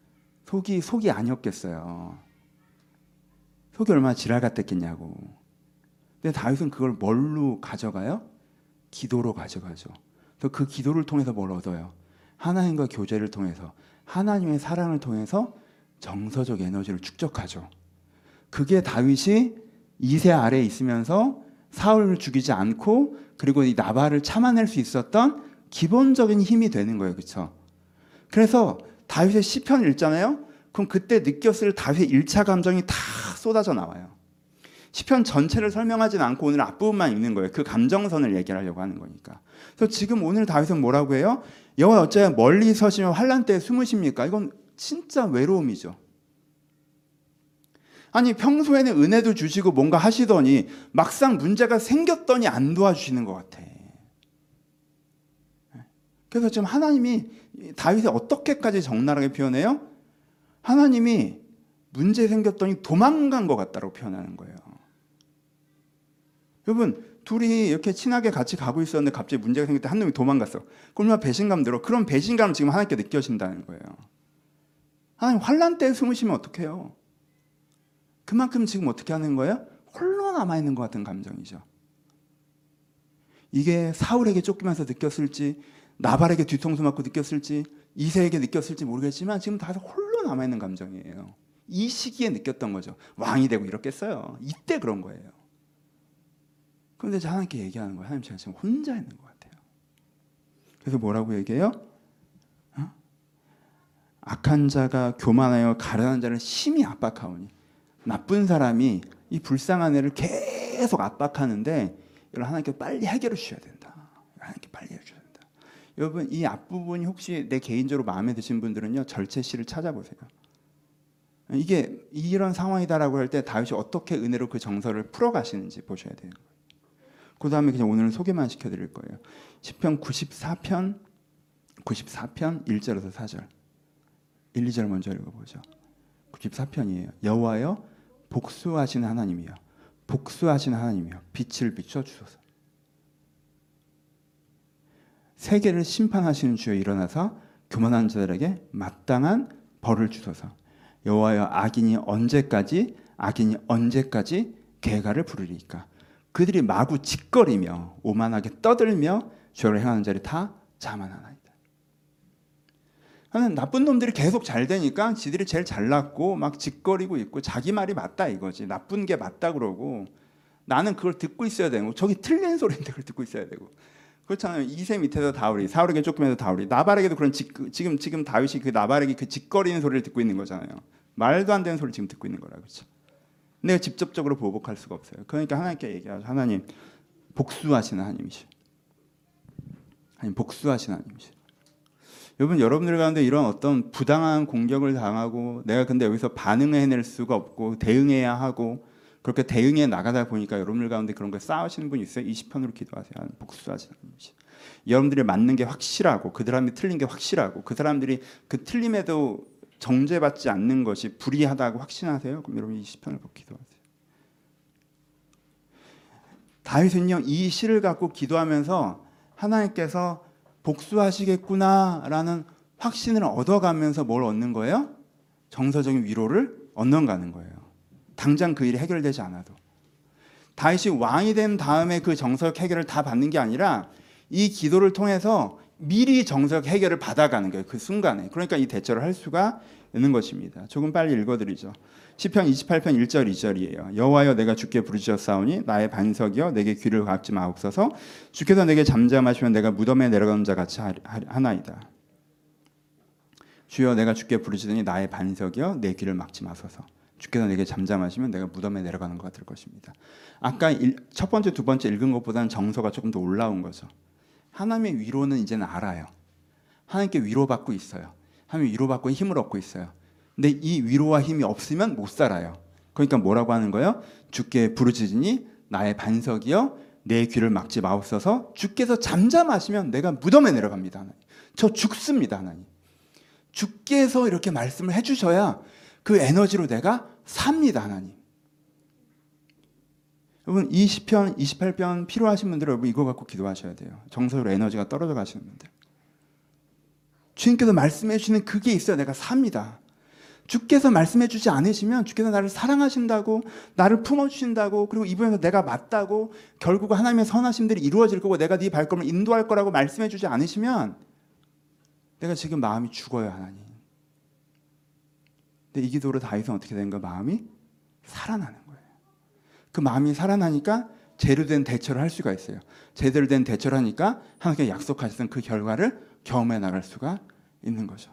아니었겠어요. 속이 얼마나 지랄 같았겠냐고. 근데 다윗은 그걸 뭘로 가져가요? 기도로 가져가죠. 그래서 그 기도를 통해서 뭘 얻어요? 하나님과 교제를 통해서, 하나님의 사랑을 통해서 정서적 에너지를 축적하죠. 그게 다윗이 이새 아래에 있으면서 사울을 죽이지 않고 그리고 이 나발을 참아낼 수 있었던 기본적인 힘이 되는 거예요. 그렇죠? 그래서 다윗의 시편 읽잖아요. 그럼 그때 느꼈을 다윗의 1차 감정이 다 쏟아져 나와요. 시편 전체를 설명하진 않고 오늘 앞부분만 읽는 거예요. 그 감정선을 얘기하려고 하는 거니까. 그래서 지금 오늘 다윗은 뭐라고 해요? 여호와 어찌하여 멀리 서시며 환난 때에 숨으십니까? 이건 진짜 외로움이죠. 아니 평소에는 은혜도 주시고 뭔가 하시더니 막상 문제가 생겼더니 안 도와주시는 것 같아. 그래서 지금 하나님이 다윗을 어떻게까지 적나라하게 표현해요? 하나님이 문제 생겼더니 도망간 것 같다고 표현하는 거예요. 여러분 둘이 이렇게 친하게 같이 가고 있었는데 갑자기 문제가 생길 때 한 놈이 도망갔어. 그럼 얼마나 배신감 들어. 그런 배신감을 지금 하나님께 느껴진다는 거예요. 하나님 환난 때에 숨으시면 어떡해요? 그만큼 지금 어떻게 하는 거예요? 홀로 남아있는 것 같은 감정이죠. 이게 사울에게 쫓기면서 느꼈을지 나발에게 뒤통수 맞고 느꼈을지 이새에게 느꼈을지 모르겠지만 지금 다들 홀로 남아있는 감정이에요. 이 시기에 느꼈던 거죠. 왕이 되고 이렇겠어요. 이때 그런 거예요. 그런데 하나님께 얘기하는 거예요. 하나님 제가 지금 혼자 있는 것 같아요. 그래서 뭐라고 얘기해요? 악한 자가 교만하여 가련한 자를 심히 압박하오니. 나쁜 사람이 이 불쌍한 애를 계속 압박하는데 이걸 하나님께 빨리 해결해 주셔야 된다. 하나님께 빨리 해주셔야 된다. 여러분 이 앞부분이 혹시 내 개인적으로 마음에 드신 분들은요 절제시를 찾아보세요. 이게 이런 상황이다라고 할 때 다윗이 어떻게 은혜로 그 정서를 풀어가시는지 보셔야 돼요. 그 다음에 그냥 오늘은 소개만 시켜드릴 거예요. 시편 94편 1절에서 4절 1, 2절 먼저 읽어보죠. 94편이에요. 여호와여 복수하시는 하나님이여 복수하시는 하나님이여 빛을 비춰주소서. 세계를 심판하시는 주여 일어나서 교만한 자들에게 마땅한 벌을 주소서. 여호와여 악인이 언제까지 계가를 부르리까. 그들이 마구 짓거리며 오만하게 떠들며 죄를 행하는 자를 다 자만하나이다. 하는 나쁜 놈들이 계속 잘 되니까 지들이 제일 잘났고 막 짓거리고 있고 자기 말이 맞다 이거지. 나쁜 게 맞다 그러고 나는 그걸 듣고 있어야 되고 저기 틀린 소리인데 그걸 듣고 있어야 되고 그렇잖아요. 이새 밑에서 다울이 사울에게 쫓기면서 다울이 나발에게도 그런 지금 다윗이 그 나발에게 그 짓거리는 소리를 듣고 있는 거잖아요. 말도 안 되는 소리를 지금 듣고 있는 거라 그렇죠. 내가 직접적으로 보복할 수가 없어요. 그러니까 하나님께 얘기하죠. 하나님 복수하시는 하나님이시. 하나님 복수하시는 하나님이시. 여러분들 가운데 이런 어떤 부당한 공격을 당하고 내가 근데 여기서 반응을 해낼 수가 없고 대응해야 하고 그렇게 대응해 나가다 보니까 여러분들 가운데 그런 걸 싸우시는 분이 있어요. 20편으로 기도하세요. 복수하시는 하나님이시. 여러분들이 맞는 게 확실하고 그 사람이 틀린 게 확실하고 그 사람들이 그 틀림에도 정죄받지 않는 것이 불의하다고 확신하세요? 그럼 여러분 20편을 보고 기도하세요. 다윗은요 이 시를 갖고 기도하면서 하나님께서 복수하시겠구나라는 확신을 얻어가면서 뭘 얻는 거예요? 정서적인 위로를 얻는가는 거예요. 당장 그 일이 해결되지 않아도. 다윗이 왕이 된 다음에 그 정서적 해결을 다 받는 게 아니라 이 기도를 통해서 미리 정서적 해결을 받아가는 거예요. 그 순간에. 그러니까 이 대처를 할 수가 있는 것입니다. 조금 빨리 읽어드리죠. 시편 28편 1절 2절이에요. 여호와여 내가 주께 부르짖었사오니 나의 반석이여 내게 귀를 막지 마옵소서. 주께서 내게 잠잠하시면 내가 무덤에 내려가는 자 같이 하나이다. 주여 내가 주께 부르짖으니 나의 반석이여 내 귀를 막지 마소서. 주께서 내게 잠잠하시면 내가 무덤에 내려가는 것 같을 것입니다. 아까 첫 번째 두 번째 읽은 것보다는 정서가 조금 더 올라온 거죠. 하나님의 위로는 이제는 알아요. 하나님께 위로받고 있어요. 하나님 위로받고 힘을 얻고 있어요. 근데 이 위로와 힘이 없으면 못 살아요. 그러니까 뭐라고 하는 거예요? 주께 부르짖으니 나의 반석이여 내 귀를 막지 마옵소서. 주께서 잠잠하시면 내가 무덤에 내려갑니다. 하나님. 저 죽습니다. 하나님. 주께서 이렇게 말씀을 해주셔야 그 에너지로 내가 삽니다. 하나님. 여러분 이 시편 28편 필요하신 분들 여러분 이거 갖고 기도하셔야 돼요. 정서로 에너지가 떨어져 가시는 분들. 주님께서 말씀해 주시는 그게 있어야 내가 삽니다. 주께서 말씀해 주지 않으시면 주께서 나를 사랑하신다고, 나를 품어주신다고, 그리고 이분에서 내가 맞다고, 결국 하나님의 선하심들이 이루어질 거고 내가 네 발걸음을 인도할 거라고 말씀해 주지 않으시면 내가 지금 마음이 죽어요, 하나님. 근데 이 기도로 다윗은 어떻게 된 거야? 마음이 살아나는 거예요. 그 마음이 살아나니까 제대로 된 대처를 할 수가 있어요. 제대로 된 대처를 하니까 하나님께 약속하셨던 그 결과를 경험해 나갈 수가 있는 거죠.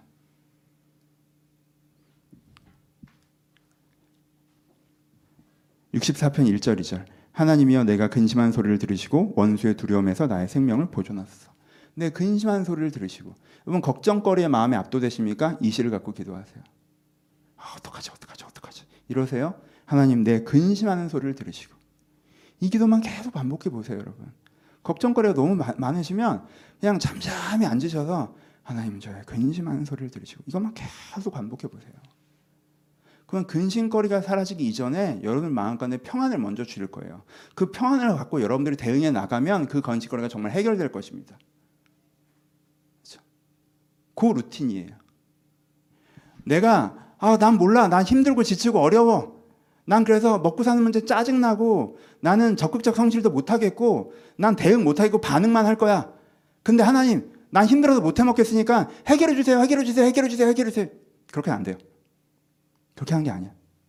(64편) 1절 2절 하나님이여 내가 근심한 소리를 들으시고 원수의 두려움에서 나의 생명을 보존하소서. 내 근심한 소리를 들으시고, 여러분 걱정거리의 마음에 압도되십니까? 이 시를 갖고 기도하세요. 어떡하지 이러세요? 하나님 내 근심하는 소리를 들으시고. 이 기도만 계속 반복해 보세요, 여러분. 걱정거리가 너무 많으시면 그냥 잠잠히 앉으셔서 하나님 저의 근심하는 소리를 들으시고, 이것만 계속 반복해 보세요. 그러면 근심거리가 사라지기 이전에 여러분 마음 가운데 평안을 먼저 주실 거예요. 그 평안을 갖고 여러분들이 대응해 나가면 그 근심거리가 정말 해결될 것입니다. 그렇죠? 그 루틴이에요. 내가 난 몰라, 난 힘들고 지치고 어려워, 난 그래서 먹고 사는 문제 짜증나고, 나는 적극적 성실도 못하겠고, 난 대응 못하겠고 반응만 할 거야. 근데 하나님 난 힘들어서 못해 먹겠으니까 해결해 주세요. 그렇게 안 돼요. 그렇게 하는 게 아니야.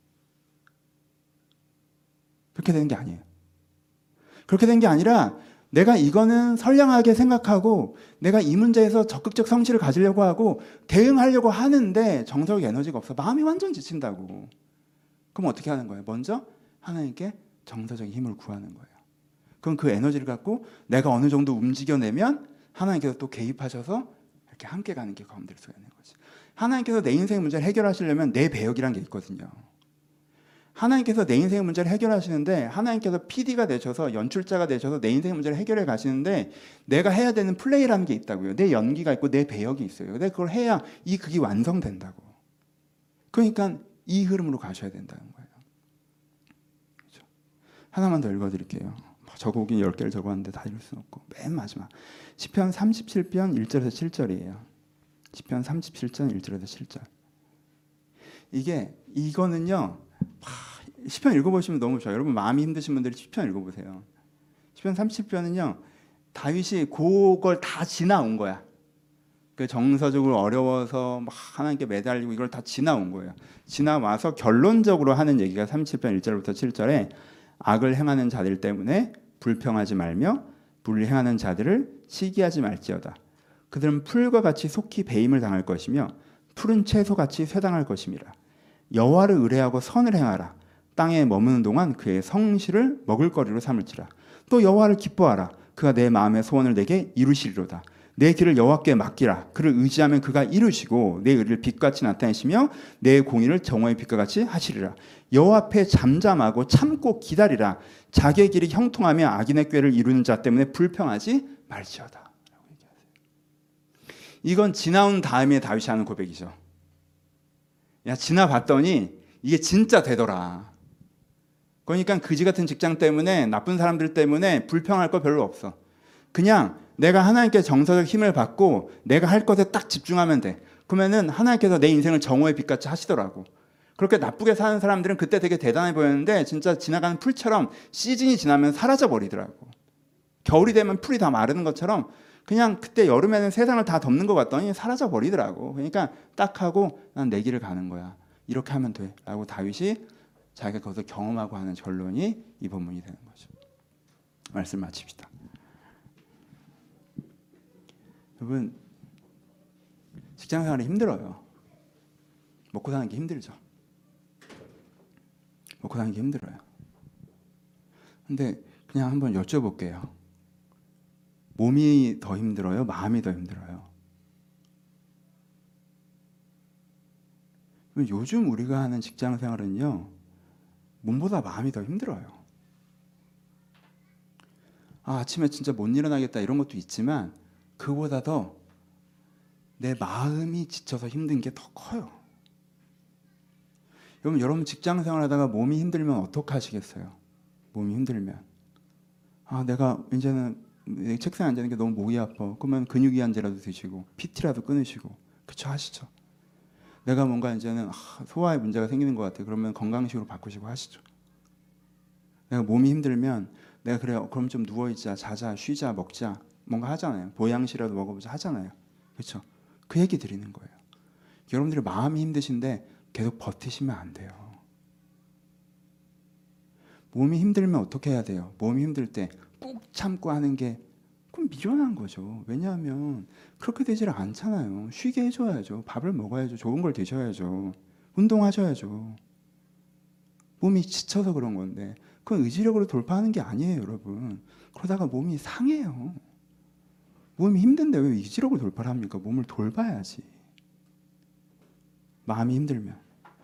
그렇게 되는 게 아니에요. 그렇게 된 게 아니라 내가 이거는 선량하게 생각하고 내가 이 문제에서 적극적 성실을 가지려고 하고 대응하려고 하는데 정서적 에너지가 없어. 마음이 완전 지친다고. 그럼 어떻게 하는 거예요? 먼저 하나님께 정서적인 힘을 구하는 거예요. 그럼 그 에너지를 갖고 내가 어느 정도 움직여내면 하나님께서 또 개입하셔서 이렇게 함께 가는 게 가운데로 수가 있는 거지. 하나님께서 내 인생의 문제를 해결하시려면 내 배역이란 게 있거든요. 하나님께서 내 인생의 문제를 해결하시는데, 하나님께서 PD가 되셔서 연출자가 되셔서 내 인생의 문제를 해결해 가시는데 내가 해야 되는 플레이라는 게 있다고요. 내 연기가 있고 내 배역이 있어요. 근데 그걸 해야 이 극이 완성된다고. 그러니까 이 흐름으로 가셔야 된다는 거예요. 그렇죠? 하나만 더 읽어드릴게요. 적어오긴 10개를 적었는데 다 읽을 수는 없고, 맨 마지막 시편 37편 1절에서 7절이에요. 시편 37편 1절에서 7절. 이거는요, 시편 읽어보시면 너무 좋아요. 여러분 마음이 힘드신 분들이 시편 읽어보세요. 시편 30편은요 다윗이 그걸 다 지나온 거야. 그 정서적으로 어려워서 막 하나님께 매달리고 이걸 다 지나온 거예요. 지나와서 결론적으로 하는 얘기가 37편 1절부터 7절에 악을 행하는 자들 때문에 불평하지 말며 불을 행하는 자들을 시기하지 말지어다. 그들은 풀과 같이 속히 배임을 당할 것이며 푸른 채소같이 쇠당할 것임이라. 여호와를 의뢰하고 선을 행하라. 땅에 머무는 동안 그의 성실을 먹을거리로 삼을지라. 또 여호와를 기뻐하라. 그가 내 마음의 소원을 내게 이루시리로다. 내 길을 여호와께 맡기라. 그를 의지하면 그가 이루시고 내 의를 빛같이 나타내시며 내 공의를 정오의 빛과 같이 하시리라. 여호와 앞에 잠잠하고 참고 기다리라. 자기의 길이 형통하며 악인의 꾀를 이루는 자 때문에 불평하지 말지어다. 이건 지나온 다음에 다윗이 하는 고백이죠. 야, 지나봤더니 이게 진짜 되더라. 그러니까 그지 같은 직장 때문에, 나쁜 사람들 때문에 불평할 거 별로 없어. 그냥 내가 하나님께 정서적 힘을 받고 내가 할 것에 딱 집중하면 돼. 그러면은 하나님께서 내 인생을 정오의 빛같이 하시더라고. 그렇게 나쁘게 사는 사람들은 그때 되게 대단해 보였는데 진짜 지나가는 풀처럼 시즌이 지나면 사라져 버리더라고. 겨울이 되면 풀이 다 마르는 것처럼 그냥 그때 여름에는 세상을 다 덮는 것 같더니 사라져 버리더라고. 그러니까 딱 하고 난 내 길을 가는 거야. 이렇게 하면 돼. 라고 다윗이 자기가 거기서 경험하고 하는 결론이 이 본문이 되는 거죠. 말씀 마칩시다. 여러분, 직장 생활이 힘들어요. 먹고 사는 게 힘들죠. 먹고 사는 게 힘들어요. 근데 그냥 한번 여쭤볼게요. 몸이 더 힘들어요? 마음이 더 힘들어요? 요즘 우리가 하는 직장 생활은요, 몸보다 마음이 더 힘들어요. 아침에 진짜 못 일어나겠다 이런 것도 있지만 그보다 더 내 마음이 지쳐서 힘든 게 더 커요. 여러분 직장 생활하다가 몸이 힘들면 어떡하시겠어요? 몸이 힘들면 내가 이제는 책상에 앉아있는 게 너무 목이 아파. 그러면 근육이완제라도 드시고 PT라도 끊으시고 그쵸, 하시죠. 내가 뭔가 이제는 소화에 문제가 생기는 것 같아. 그러면 건강식으로 바꾸시고 하시죠. 내가 몸이 힘들면 내가 그래 그럼 좀 누워있자, 자자, 쉬자, 먹자 뭔가 하잖아요. 보양식이라도 먹어보자 하잖아요. 그렇죠? 그 얘기 드리는 거예요. 여러분들이 마음이 힘드신데 계속 버티시면 안 돼요. 몸이 힘들면 어떻게 해야 돼요? 몸이 힘들 때 꾹 참고 하는 게 그럼 미련한 거죠. 왜냐하면 그렇게 되질 않잖아요. 쉬게 해줘야죠. 밥을 먹어야죠. 좋은 걸 드셔야죠. 운동하셔야죠. 몸이 지쳐서 그런 건데 그건 의지력으로 돌파하는 게 아니에요, 여러분. 그러다가 몸이 상해요. 몸이 힘든데 왜 의지력으로 돌파를 합니까? 몸을 돌봐야지. 마음이 힘들면.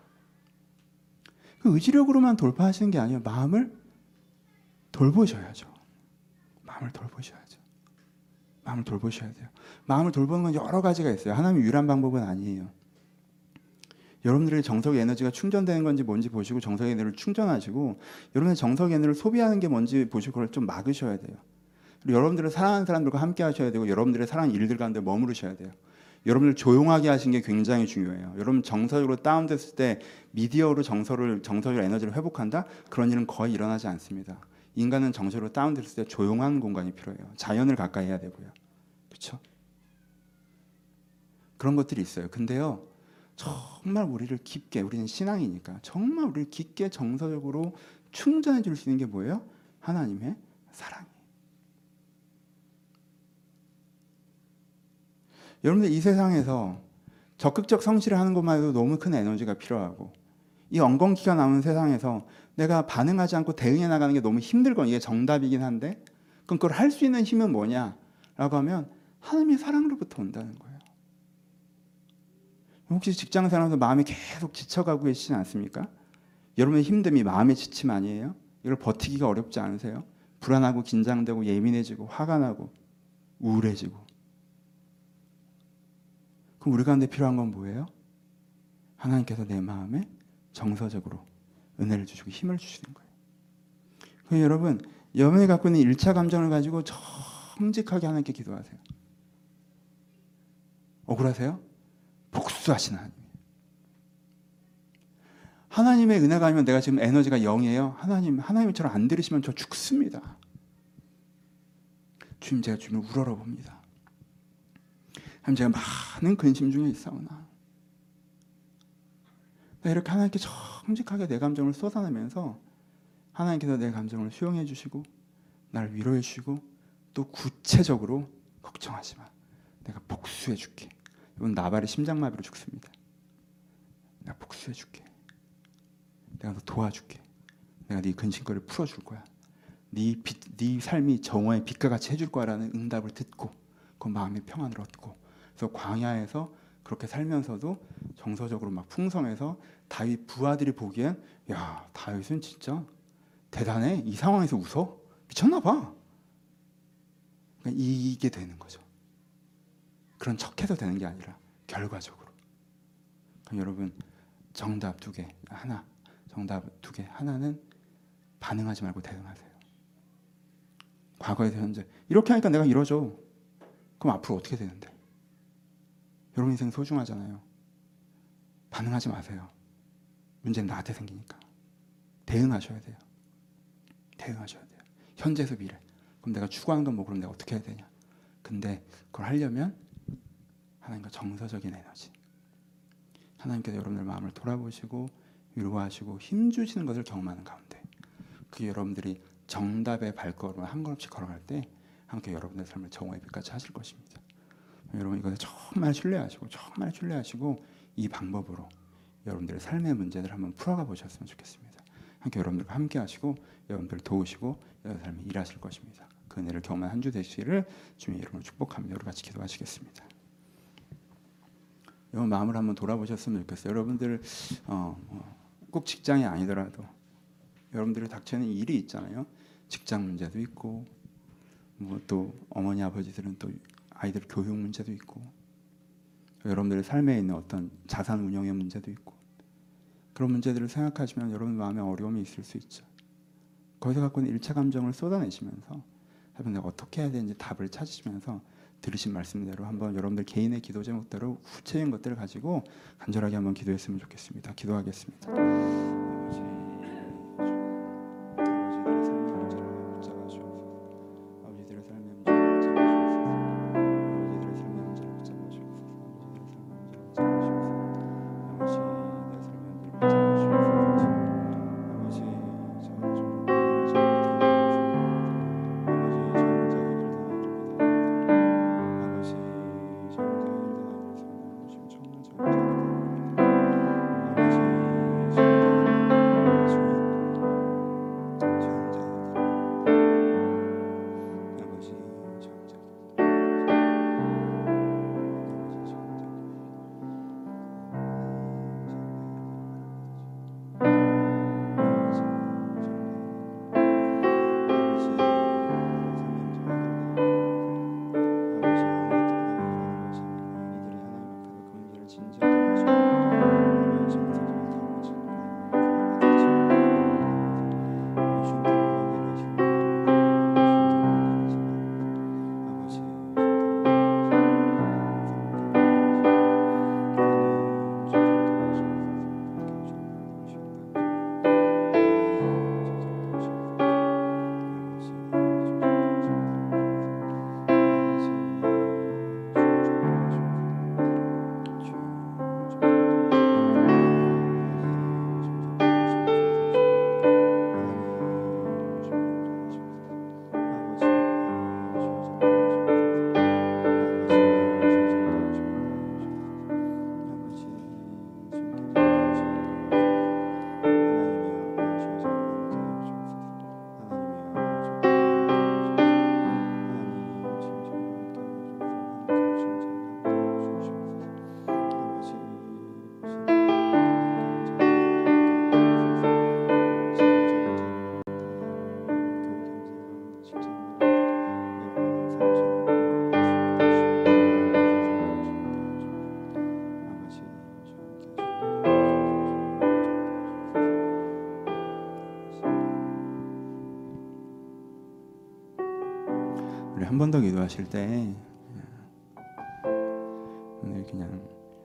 그 의지력으로만 돌파하시는 게 아니에요. 마음을 돌보셔야죠. 마음을 돌보셔야죠. 마음을 돌보셔야 돼요. 마음을 돌보는 건 여러 가지가 있어요. 하나님의 유일한 방법은 아니에요. 여러분들의 정석 에너지가 충전되는 건지 뭔지 보시고 정석 에너지를 충전하시고 여러분의 정석 에너지를 소비하는 게 뭔지 보시고 그걸 좀 막으셔야 돼요. 그리고 여러분들을 사랑하는 사람들과 함께 하셔야 되고 여러분들의 사랑하는 일들 가운데 머무르셔야 돼요. 여러분을 조용하게 하시는 게 굉장히 중요해요. 여러분 정서적으로 다운됐을 때 미디어로 정서적 에너지를 회복한다? 그런 일은 거의 일어나지 않습니다. 인간은 정서로 다운됐을 때 조용한 공간이 필요해요. 자연을 가까이 해야 되고요. 그렇죠? 그런 것들이 있어요. 근데요. 정말 우리를 깊게, 우리는 신앙이니까 정말 우리를 깊게 정서적으로 충전해 줄 수 있는 게 뭐예요? 하나님의 사랑이에요. 여러분들 이 세상에서 적극적 성실을 하는 것만 해도 너무 큰 에너지가 필요하고 이 엉겅퀴가 남은 세상에서 내가 반응하지 않고 대응해 나가는 게 너무 힘들건 이게 정답이긴 한데 그럼 그걸 할 수 있는 힘은 뭐냐라고 하면 하나님의 사랑으로부터 온다는 거예요. 혹시 직장 생활에서 마음이 계속 지쳐가고 계시지 않습니까? 여러분의 힘듦이 마음의 지침 아니에요? 이걸 버티기가 어렵지 않으세요? 불안하고 긴장되고 예민해지고 화가 나고 우울해지고 그럼 우리 가운데 필요한 건 뭐예요? 하나님께서 내 마음에 정서적으로 은혜를 주시고 힘을 주시는 거예요. 그럼 여러분 여러분이 갖고 있는 1차 감정을 가지고 정직하게 하나님께 기도하세요. 억울하세요? 복수하시는 하나님. 하나님의 은혜가 아니면 내가 지금 에너지가 0이에요. 하나님처럼 안 들으시면 저 죽습니다. 주님 제가 주님을 우러러 봅니다. 하나님 제가 많은 근심 중에 있사오나 이렇게 하나님께 정직하게 내 감정을 쏟아내면서 하나님께서 내 감정을 수용해 주시고 나를 위로해 주시고 또 구체적으로 걱정하지 마. 내가 복수해 줄게. 이건 나발이 심장마비로 죽습니다. 내가 복수해 줄게. 내가 너 도와줄게. 내가 네 근심거리를 풀어줄 거야. 네 삶이 정오의 빛과 같이 해줄 거라는 응답을 듣고 그 마음의 평안을 얻고 그래서 광야에서 그렇게 살면서도 정서적으로 막 풍성해서 다윗 부하들이 보기엔 야 다윗은 진짜 대단해. 이 상황에서 웃어? 미쳤나 봐. 그러니까 이게 되는 거죠. 그런 척해서 되는 게 아니라 결과적으로. 그럼 여러분 정답 2개 하나. 정답 2개 하나는 반응하지 말고 대응하세요. 과거에서 현재 이렇게 하니까 내가 이러죠. 그럼 앞으로 어떻게 되는데? 여러분 인생 소중하잖아요. 반응하지 마세요. 문제는 나한테 생기니까. 대응하셔야 돼요. 대응하셔야 돼요. 현재에서 미래. 그럼 내가 추구하는 건 뭐 그럼 내가 어떻게 해야 되냐? 근데 그걸 하려면 하나님과 정서적인 에너지. 하나님께서 여러분들 마음을 돌아보시고 위로하시고 힘주시는 것을 경험하는 가운데 그게 여러분들이 정답의 발걸음을 한 걸음씩 걸어갈 때 함께 여러분의 삶을 정오의 빛같이 하실 것입니다. 여러분 이것을 정말 신뢰하시고 이 방법으로 여러분들의 삶의 문제들을 한번 풀어가 보셨으면 좋겠습니다. 함께 여러분들과 함께 하시고 여러분들을 도우시고 여러분의 삶에 일하실 것입니다. 그 은혜를 경험한 한 주 되시기를 주님의 이름으로 축복합니다. 우리 같이 기도하시겠습니다. 여러분 마음을 한번 돌아보셨으면 좋겠어요. 여러분들 꼭 직장이 아니더라도 여러분들이 닥치는 일이 있잖아요. 직장 문제도 있고 뭐 또 어머니 아버지들은 또 아이들 교육 문제도 있고 여러분들의 삶에 있는 어떤 자산 운영의 문제도 있고 그런 문제들을 생각하시면 여러분 마음에 어려움이 있을 수 있죠. 거기서 갖고 있는 1차 감정을 쏟아내시면서 내가 어떻게 해야 되는지 답을 찾으시면서 들으신 말씀대로 한번 여러분들 개인의 기도 제목대로 구체적인 것들을 가지고 간절하게 한번 기도했으면 좋겠습니다. 기도하겠습니다. 아버지들의 삶의 문제를 붙잡아 주옵소서. 아버지 내 삶의 문제를 붙잡아 주옵소서. 아버지 저를 좀 아버지 우리 한 번 더 기도하실 때 오늘 그냥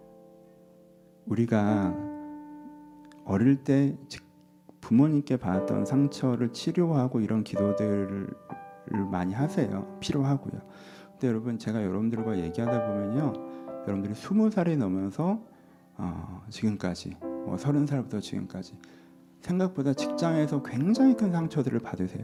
우리가 어릴 때 부모님께 받았던 상처를 치료하고 이런 기도들을 많이 하세요. 필요하고요. 근데 여러분 제가 여러분들과 얘기하다 보면요, 여러분들이 20살이 넘어서 지금까지 30살부터 지금까지 생각보다 직장에서 굉장히 큰 상처들을 받으세요.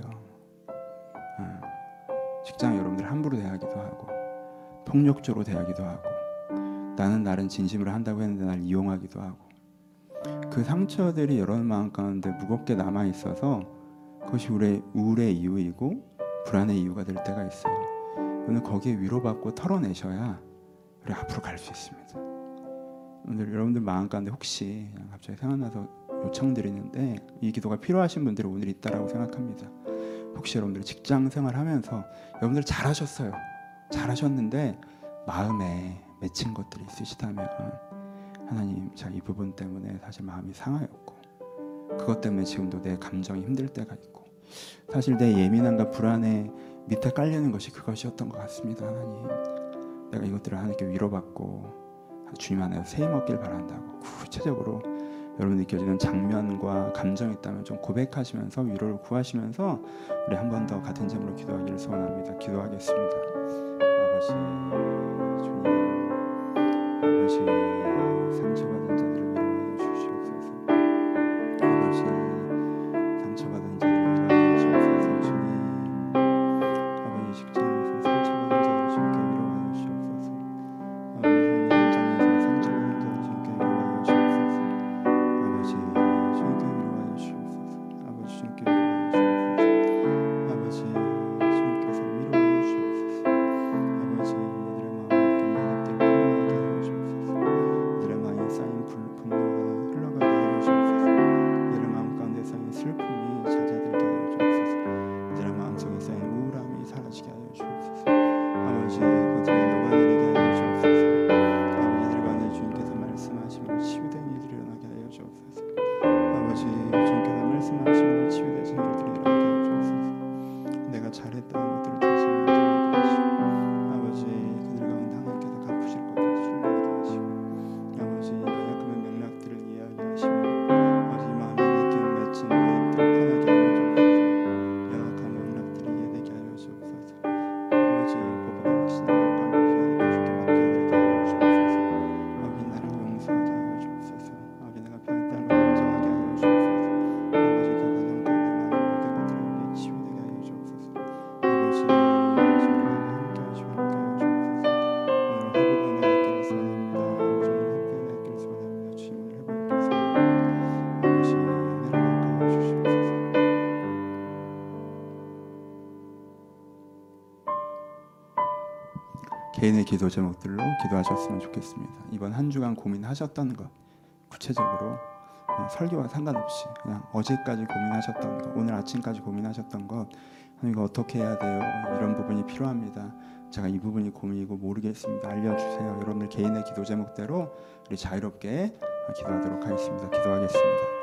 직장 여러분들 함부로 대하기도 하고 폭력적으로 대하기도 하고 나는 나름 진심으로 한다고 했는데 날 이용하기도 하고 그 상처들이 여러분 마음 가운데 무겁게 남아 있어서 그것이 우울의 이유이고 불안의 이유가 될 때가 있어요. 오늘 거기에 위로받고 털어내셔야 우리 앞으로 갈 수 있습니다. 오늘 여러분들 마음 가운데 혹시 그냥 갑자기 생각나서 요청드리는데 이 기도가 필요하신 분들이 오늘 있다라고 생각합니다. 혹시 여러분들 직장 생활하면서 여러분들 잘하셨어요. 잘하셨는데 마음에 맺힌 것들이 있으시다면 하나님, 이 부분 때문에 사실 마음이 상하였고 그것 때문에 지금도 내 감정이 힘들 때가 있고 사실 내 예민함과 불안에 밑에 깔리는 것이 그것이었던 것 같습니다. 하나님, 내가 이것들을 하나님께 위로받고 주님 안에서 세임 얻길 바란다고 구체적으로 여러분 느껴지는 장면과 감정이 있다면 좀 고백하시면서 위로를 구하시면서 우리 한 번 더 같은 제목으로 기도하기를 소원합니다. 기도하겠습니다. 아버지 주님, 아버지 상처받은 자들을 위로하여 주시옵소서. 아버지 상처받은 자들을 위로하여 주시옵소서. 주님, 아버지 직장에서 상처받은 자들을 주님께 위로하여 주시옵소서. 아버지 삶의 현장에서 상처받은 자들을 주님께 위로하여 주시옵소서. 아버지 주님께 위로하여 주시옵소서. 아버지 주님께 위로하여 주시옵소서. 아버지 주님께서 위로하여 주시옵소서. 아버지 이들의 마음을 느낀 나답들 풀어나게 하여 주옵소서. 이들의 마음에 쌓인 개인의 기도 제목들로 기도하셨으면 좋겠습니다. 이번 한 주간 고민하셨던 것 구체적으로 설교와 상관없이 그냥 어제까지 고민하셨던 것, 오늘 아침까지 고민하셨던 것, 이거 어떻게 해야 돼요? 이런 부분이 필요합니다. 제가 이 부분이 고민이고 모르겠습니다. 알려주세요. 여러분들 개인의 기도 제목대로 우리 자유롭게 기도하도록 하겠습니다. 기도하겠습니다.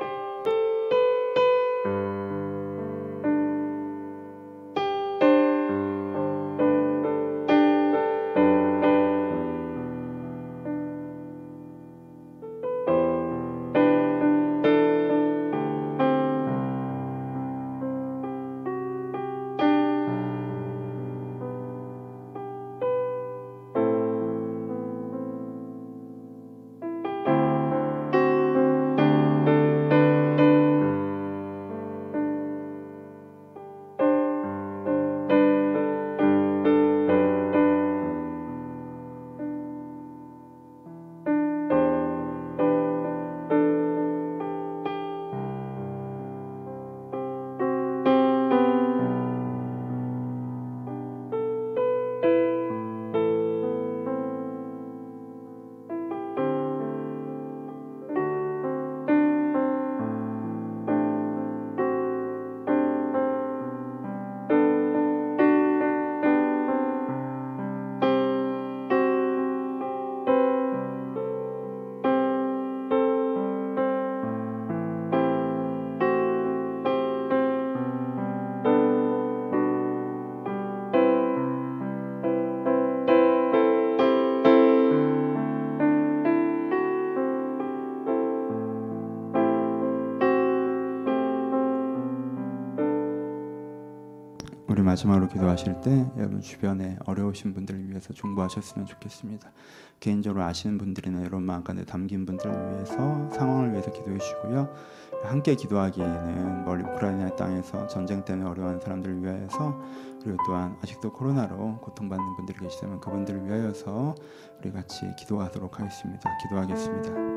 우리 마지막으로 기도하실 때 여러분 주변에 어려우신 분들을 위해서 중보하셨으면 좋겠습니다. 개인적으로 아시는 분들이나 여러분 마음 가운데 담긴 분들을 위해서 상황을 위해서 기도해 주시고요. 함께 기도하기에는 멀리 우크라이나 땅에서 전쟁 때문에 어려워하는 사람들을 위하여서, 그리고 또한 아직도 코로나로 고통받는 분들이 계시다면 그분들을 위하여서 우리 같이 기도하도록 하겠습니다. 기도하겠습니다.